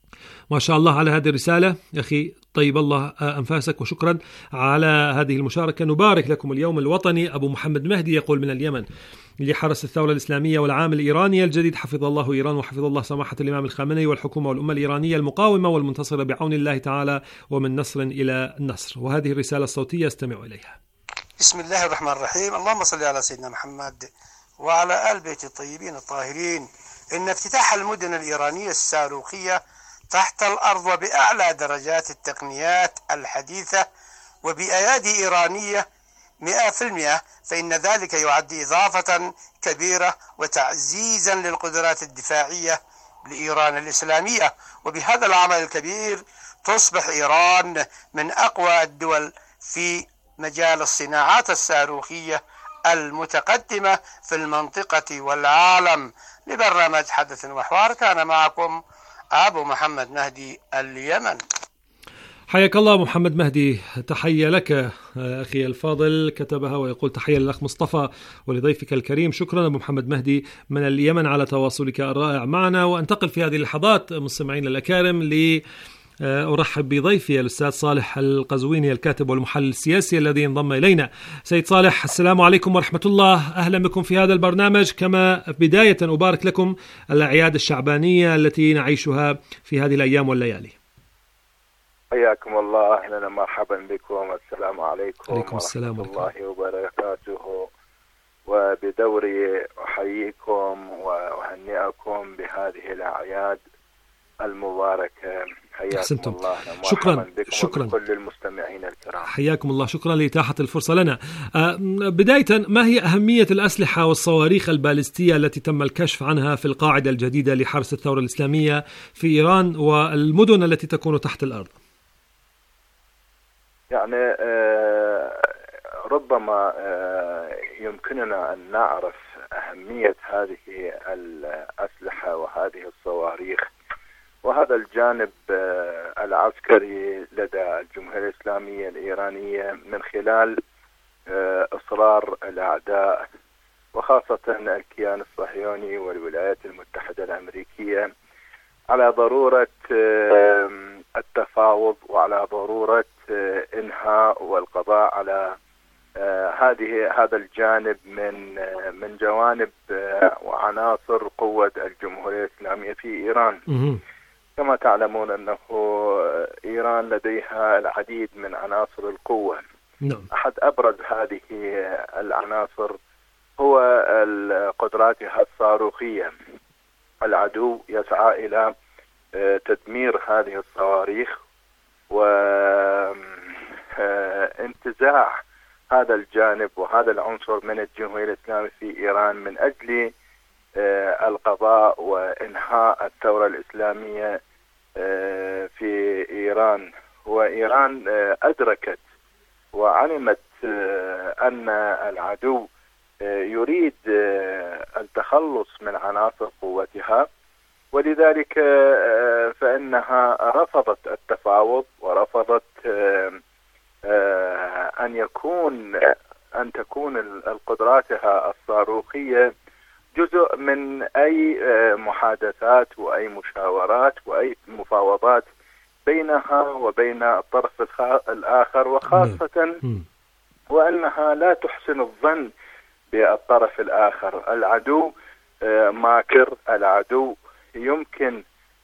ما شاء الله على هذه الرسالة أخي، طيب الله أنفاسك، وشكرا على هذه المشاركة. نبارك لكم اليوم الوطني. أبو محمد مهدي يقول من اليمن: لحرس الثورة الإسلامية والعام الإيراني الجديد، حفظ الله إيران وحفظ الله سماحة الإمام الخامنئي والحكومة والأمة الإيرانية المقاومة والمنتصرة بعون الله تعالى، ومن نصر إلى النصر. وهذه الرسالة الصوتية استمع إليها. بسم الله الرحمن الرحيم. اللهم صل على سيدنا محمد وعلى آل بيت الطيبين الطاهرين. إن افتتاح المدن الإيرانية الصاروخية تحت الأرض وبأعلى درجات التقنيات الحديثة وبأيادي إيرانية 100%، فإن ذلك يعد إضافة كبيرة وتعزيزا للقدرات الدفاعية لإيران الإسلامية. وبهذا العمل الكبير تصبح إيران من أقوى الدول في مجال الصناعات الصاروخية المتقدمة في المنطقة والعالم. لبرنامج حدث وحوار كان معكم أبو محمد مهدي اليمن. حياك الله أبو محمد مهدي، تحية لك أخي الفاضل، كتبها ويقول تحية للأخ مصطفى ولضيفك الكريم. شكرا أبو محمد مهدي من اليمن على تواصلك الرائع معنا. وأنتقل في هذه اللحظات مستمعين الأكارم أرحب بضيفي الأستاذ صالح القزويني، الكاتب والمحلل السياسي الذي انضم إلينا. سيد صالح، السلام عليكم ورحمة الله، أهلا بكم في هذا البرنامج. كما بداية أبارك لكم الأعياد الشعبانية التي نعيشها في هذه الأيام والليالي. حياكم الله، أهلا ومرحبا بكم. السلام عليكم ورحمة الله وبركاته. وبدوري أحييكم وأهنئكم بهذه الأعياد المباركة. حياكم الله. شكرا كل المستمعين الكرام، حياكم الله. شكرا لإتاحة الفرصة لنا. بداية، ما هي أهمية الأسلحة والصواريخ البالستية التي تم الكشف عنها في القاعدة الجديدة لحرس الثورة الإسلامية في إيران والمدن التي تكون تحت الأرض؟ يعني ربما يمكننا أن نعرف أهمية هذه الأسلحة وهذه الصواريخ وهذا الجانب العسكري لدى الجمهورية الإسلامية الإيرانية من خلال إصرار الأعداء وخاصة الكيان الصهيوني والولايات المتحدة الأمريكية على ضرورة التفاوض وعلى ضرورة إنهاء والقضاء على هذا الجانب من جوانب وعناصر قوة الجمهورية الإسلامية في إيران. كما تعلمون أنه إيران لديها العديد من عناصر القوة. أحد أبرز هذه العناصر هو قدراتها الصاروخية. العدو يسعى إلى تدمير هذه الصواريخ وانتزاع هذا الجانب وهذا العنصر من الجمهورية الإسلامية في إيران من أجل القضاء وإنهاء الثورة الإسلامية في إيران. وإيران أدركت وعلمت أن العدو يريد التخلص من عناصر قوتها، ولذلك فإنها رفضت التفاوض ورفضت أن تكون قدراتها الصاروخية جزء من أي محادثات وأي مشاورات وأي مفاوضات بينها وبين الطرف الآخر، وخاصة وأنها لا تحسن الظن بالطرف الآخر. العدو ماكر، العدو يمكن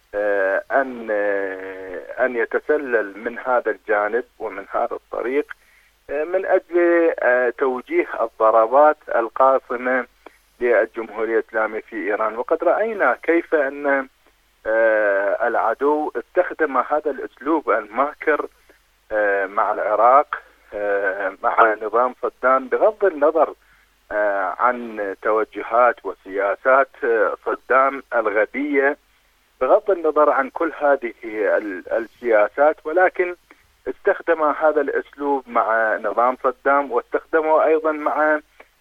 أن يتسلل من هذا الجانب ومن هذا الطريق من أجل توجيه الضربات القاصمة للجمهورية الإسلامية في إيران. وقد رأينا كيف أن العدو استخدم هذا الأسلوب الماكر مع العراق، مع نظام صدام، بغض النظر عن توجهات وسياسات صدام الغبية، بغض النظر عن كل هذه السياسات، ولكن استخدم هذا الأسلوب مع نظام صدام واستخدمه أيضا مع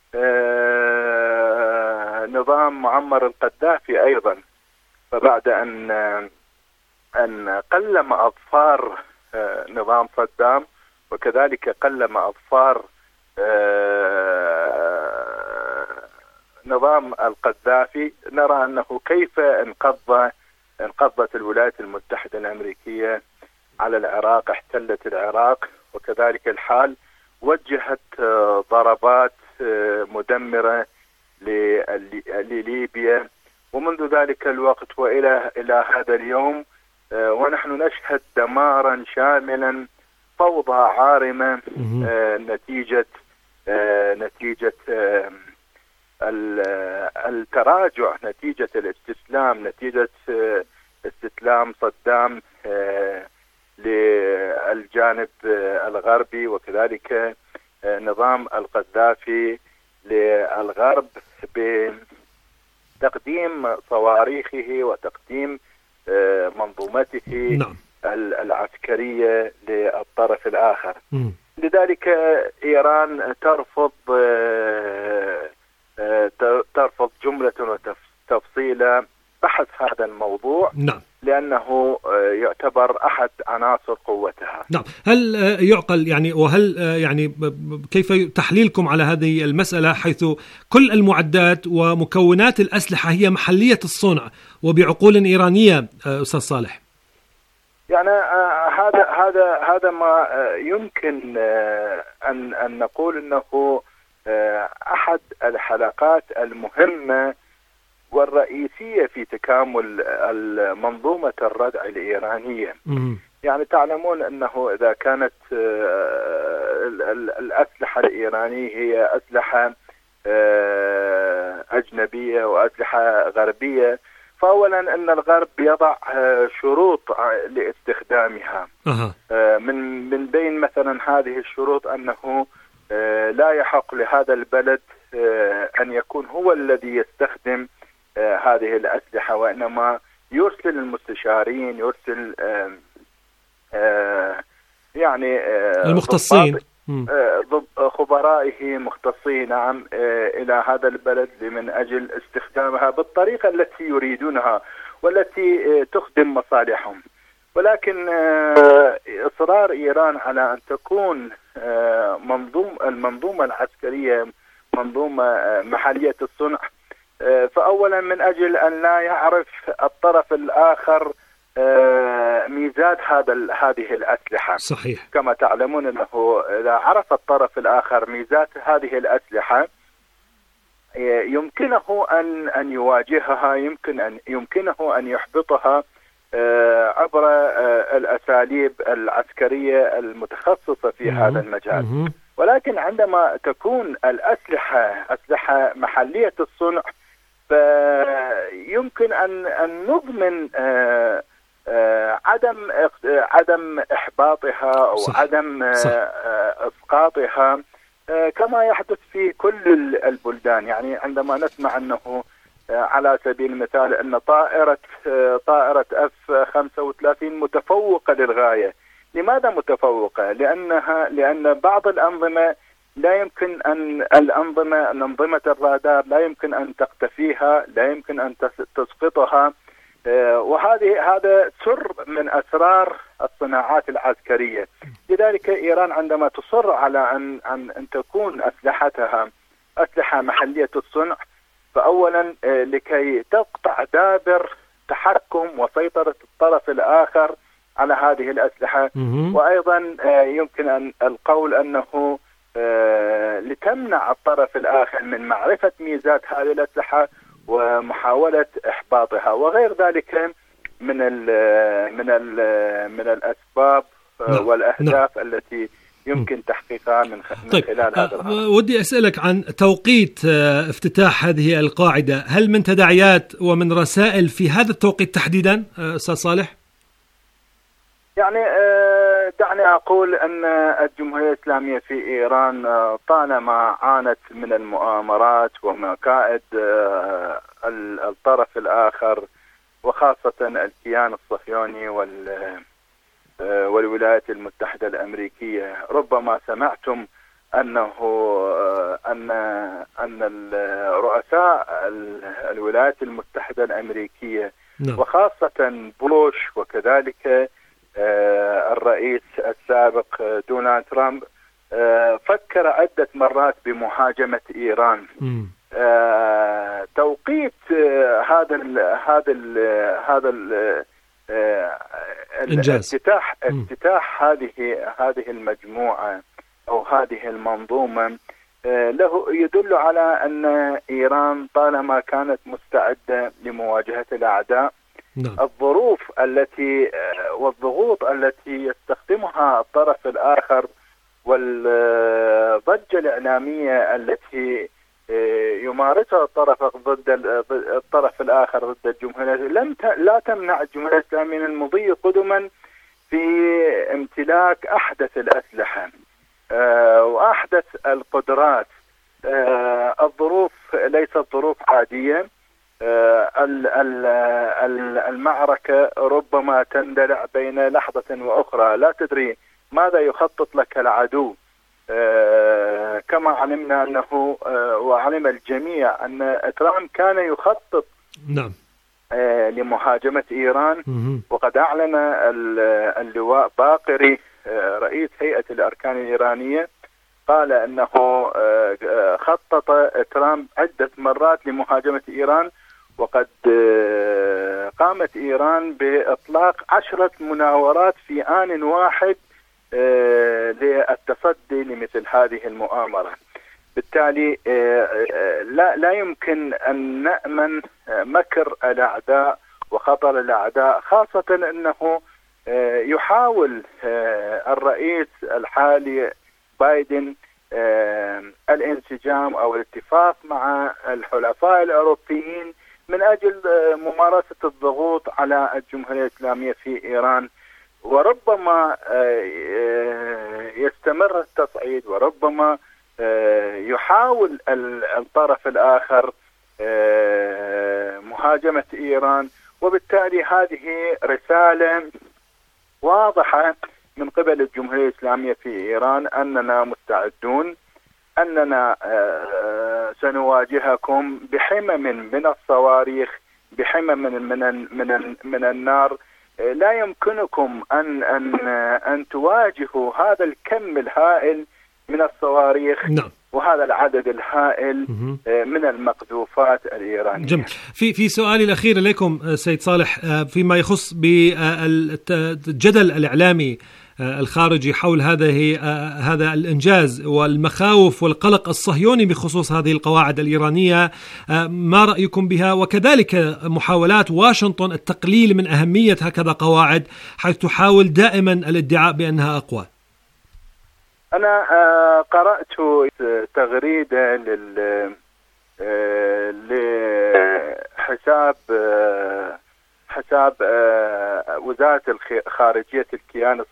نظام معمر القذافي أيضا. فبعد أن قلم أظفار نظام صدام وكذلك قلم أظفار نظام القذافي، نرى أنه كيف انقضت الولايات المتحدة الأمريكية على العراق، احتلت العراق، وكذلك الحال وجهت ضربات مدمرة لليبيا، ومنذ ذلك الوقت وإلى هذا اليوم ونحن نشهد دمارا شاملا، فوضى عارمة، نتيجة التراجع، نتيجة الاستسلام، نتيجة استسلام صدام للجانب الغربي، وكذلك نظام القذافي للغرب بتقديم صواريخه وتقديم منظومته العسكرية للطرف الآخر. لذلك إيران ترفض جملة وتفصيلا بحث هذا الموضوع، لأنه يعتبر أحد عناصر قوتها. هل يعقل وهل كيف تحليلكم على هذه المسألة، حيث كل المعدات ومكونات الأسلحة هي محلية الصنع وبعقول إيرانية أستاذ صالح؟ هذا ما يمكن أن نقول أنه أحد الحلقات المهمة والرئيسية في تكامل منظومة الردع الإيرانية. تعلمون أنه إذا كانت الأسلحة الإيرانية هي أسلحة أجنبية وأسلحة غربية، فأولا أن الغرب يضع شروط لاستخدامها. من بين مثلا هذه الشروط أنه لا يحق لهذا البلد أن يكون هو الذي يستخدم هذه الأسلحة، وإنما يرسل المستشارين، يرسل المختصين، خبرائه مختصين إلى هذا البلد من أجل استخدامها بالطريقة التي يريدونها والتي تخدم مصالحهم. ولكن إصرار إيران على أن تكون المنظومة العسكرية منظومة محلية الصنع، فأولا من أجل أن لا يعرف الطرف الآخر ميزات هذه الأسلحة. صحيح. كما تعلمون أنه إذا عرف الطرف الآخر ميزات هذه الأسلحة يمكنه أن يواجهها، يمكنه أن يحبطها عبر الأساليب العسكرية المتخصصة في هذا المجال. ولكن عندما تكون أسلحة محلية الصنع فيمكن أن نضمن عدم إحباطها أو عدم إسقاطها كما يحدث في كل البلدان. يعني عندما نسمع أنه على سبيل المثال أن طائرة F-35 متفوقة للغاية. لماذا متفوقة؟ لأن بعض الأنظمة لا يمكن أن أنظمة الرادار لا يمكن أن تقتفيها، لا يمكن أن تسقطها. هذا سر من أسرار الصناعات العسكرية. لذلك إيران عندما تصر على أن تكون أسلحتها أسلحة محلية الصنع، فأولا لكي تقطع دابر تحكم وسيطرة الطرف الآخر على هذه الأسلحة، وأيضا يمكن أن القول أنه لتمنع الطرف الآخر من معرفة ميزات هذه الأسلحة ومحاولة إحباطها وغير ذلك من الأسباب والأهداف التي يمكن تحقيقها من خلال هذا العمل. ودي أسألك عن توقيت افتتاح هذه القاعدة، هل من تداعيات ومن رسائل في هذا التوقيت تحديدا أستاذ صالح؟ يعني دعني أقول أن الجمهورية الإسلامية في إيران طالما عانت من المؤامرات ومكائد الطرف الآخر وخاصة الكيان الصهيوني والولايات المتحدة الأمريكية. ربما سمعتم أن رؤساء الولايات المتحدة الأمريكية وخاصة بوش وكذلك الرئيس السابق دونالد ترامب فكر عدة مرات بمهاجمة إيران. توقيت هذا افتتاح هذه المجموعة أو هذه المنظومة له يدل على أن إيران طالما كانت مستعدة لمواجهة الأعداء. الظروف والضغوط التي يستخدمها الطرف الآخر والضجة الإعلامية التي يمارسها الطرف الآخر ضد الجمهورية لا تمنع الجمهورية الإسلامية من المضي قدما في امتلاك أحدث الأسلحة وأحدث القدرات. الظروف ليست ظروف عادية. المعركة ربما تندلع بين لحظة وأخرى، لا تدري ماذا يخطط لك العدو. كما علمنا أنه وعلم الجميع أن ترامب كان يخطط لمهاجمة إيران، وقد أعلن اللواء باقري رئيس هيئة الأركان الإيرانية قال أنه خطط ترامب عدة مرات لمهاجمة إيران، وقد قامت إيران بإطلاق 10 مناورات في آن واحد للتصدي لمثل هذه المؤامرة. بالتالي لا يمكن أن نأمن مكر الأعداء وخطر الأعداء، خاصة أنه يحاول الرئيس الحالي بايدن الانسجام أو الاتفاق مع الحلفاء الأوروبيين من أجل ممارسة الضغوط على الجمهورية الإسلامية في إيران، وربما يستمر التصعيد، وربما يحاول الطرف الآخر مهاجمة إيران. وبالتالي هذه رسالة واضحة من قبل الجمهورية الإسلامية في إيران أننا مستعدون، أننا سنواجهكم بحمم من الصواريخ، بحمم من النار، لا يمكنكم أن تواجهوا هذا الكم الهائل من الصواريخ. نعم. وهذا العدد الهائل من المقذوفات الإيرانية. جميل. في سؤالي الأخير إليكم سيد صالح، فيما يخص بالجدل الإعلامي الخارجي حول هذا الإنجاز والمخاوف والقلق الصهيوني بخصوص هذه القواعد الإيرانية، ما رأيكم بها؟ وكذلك محاولات واشنطن التقليل من أهمية هكذا قواعد، حيث تحاول دائما الادعاء بأنها أقوى. أنا قرأت تغريدة لحساب وزارة خارجية الكيان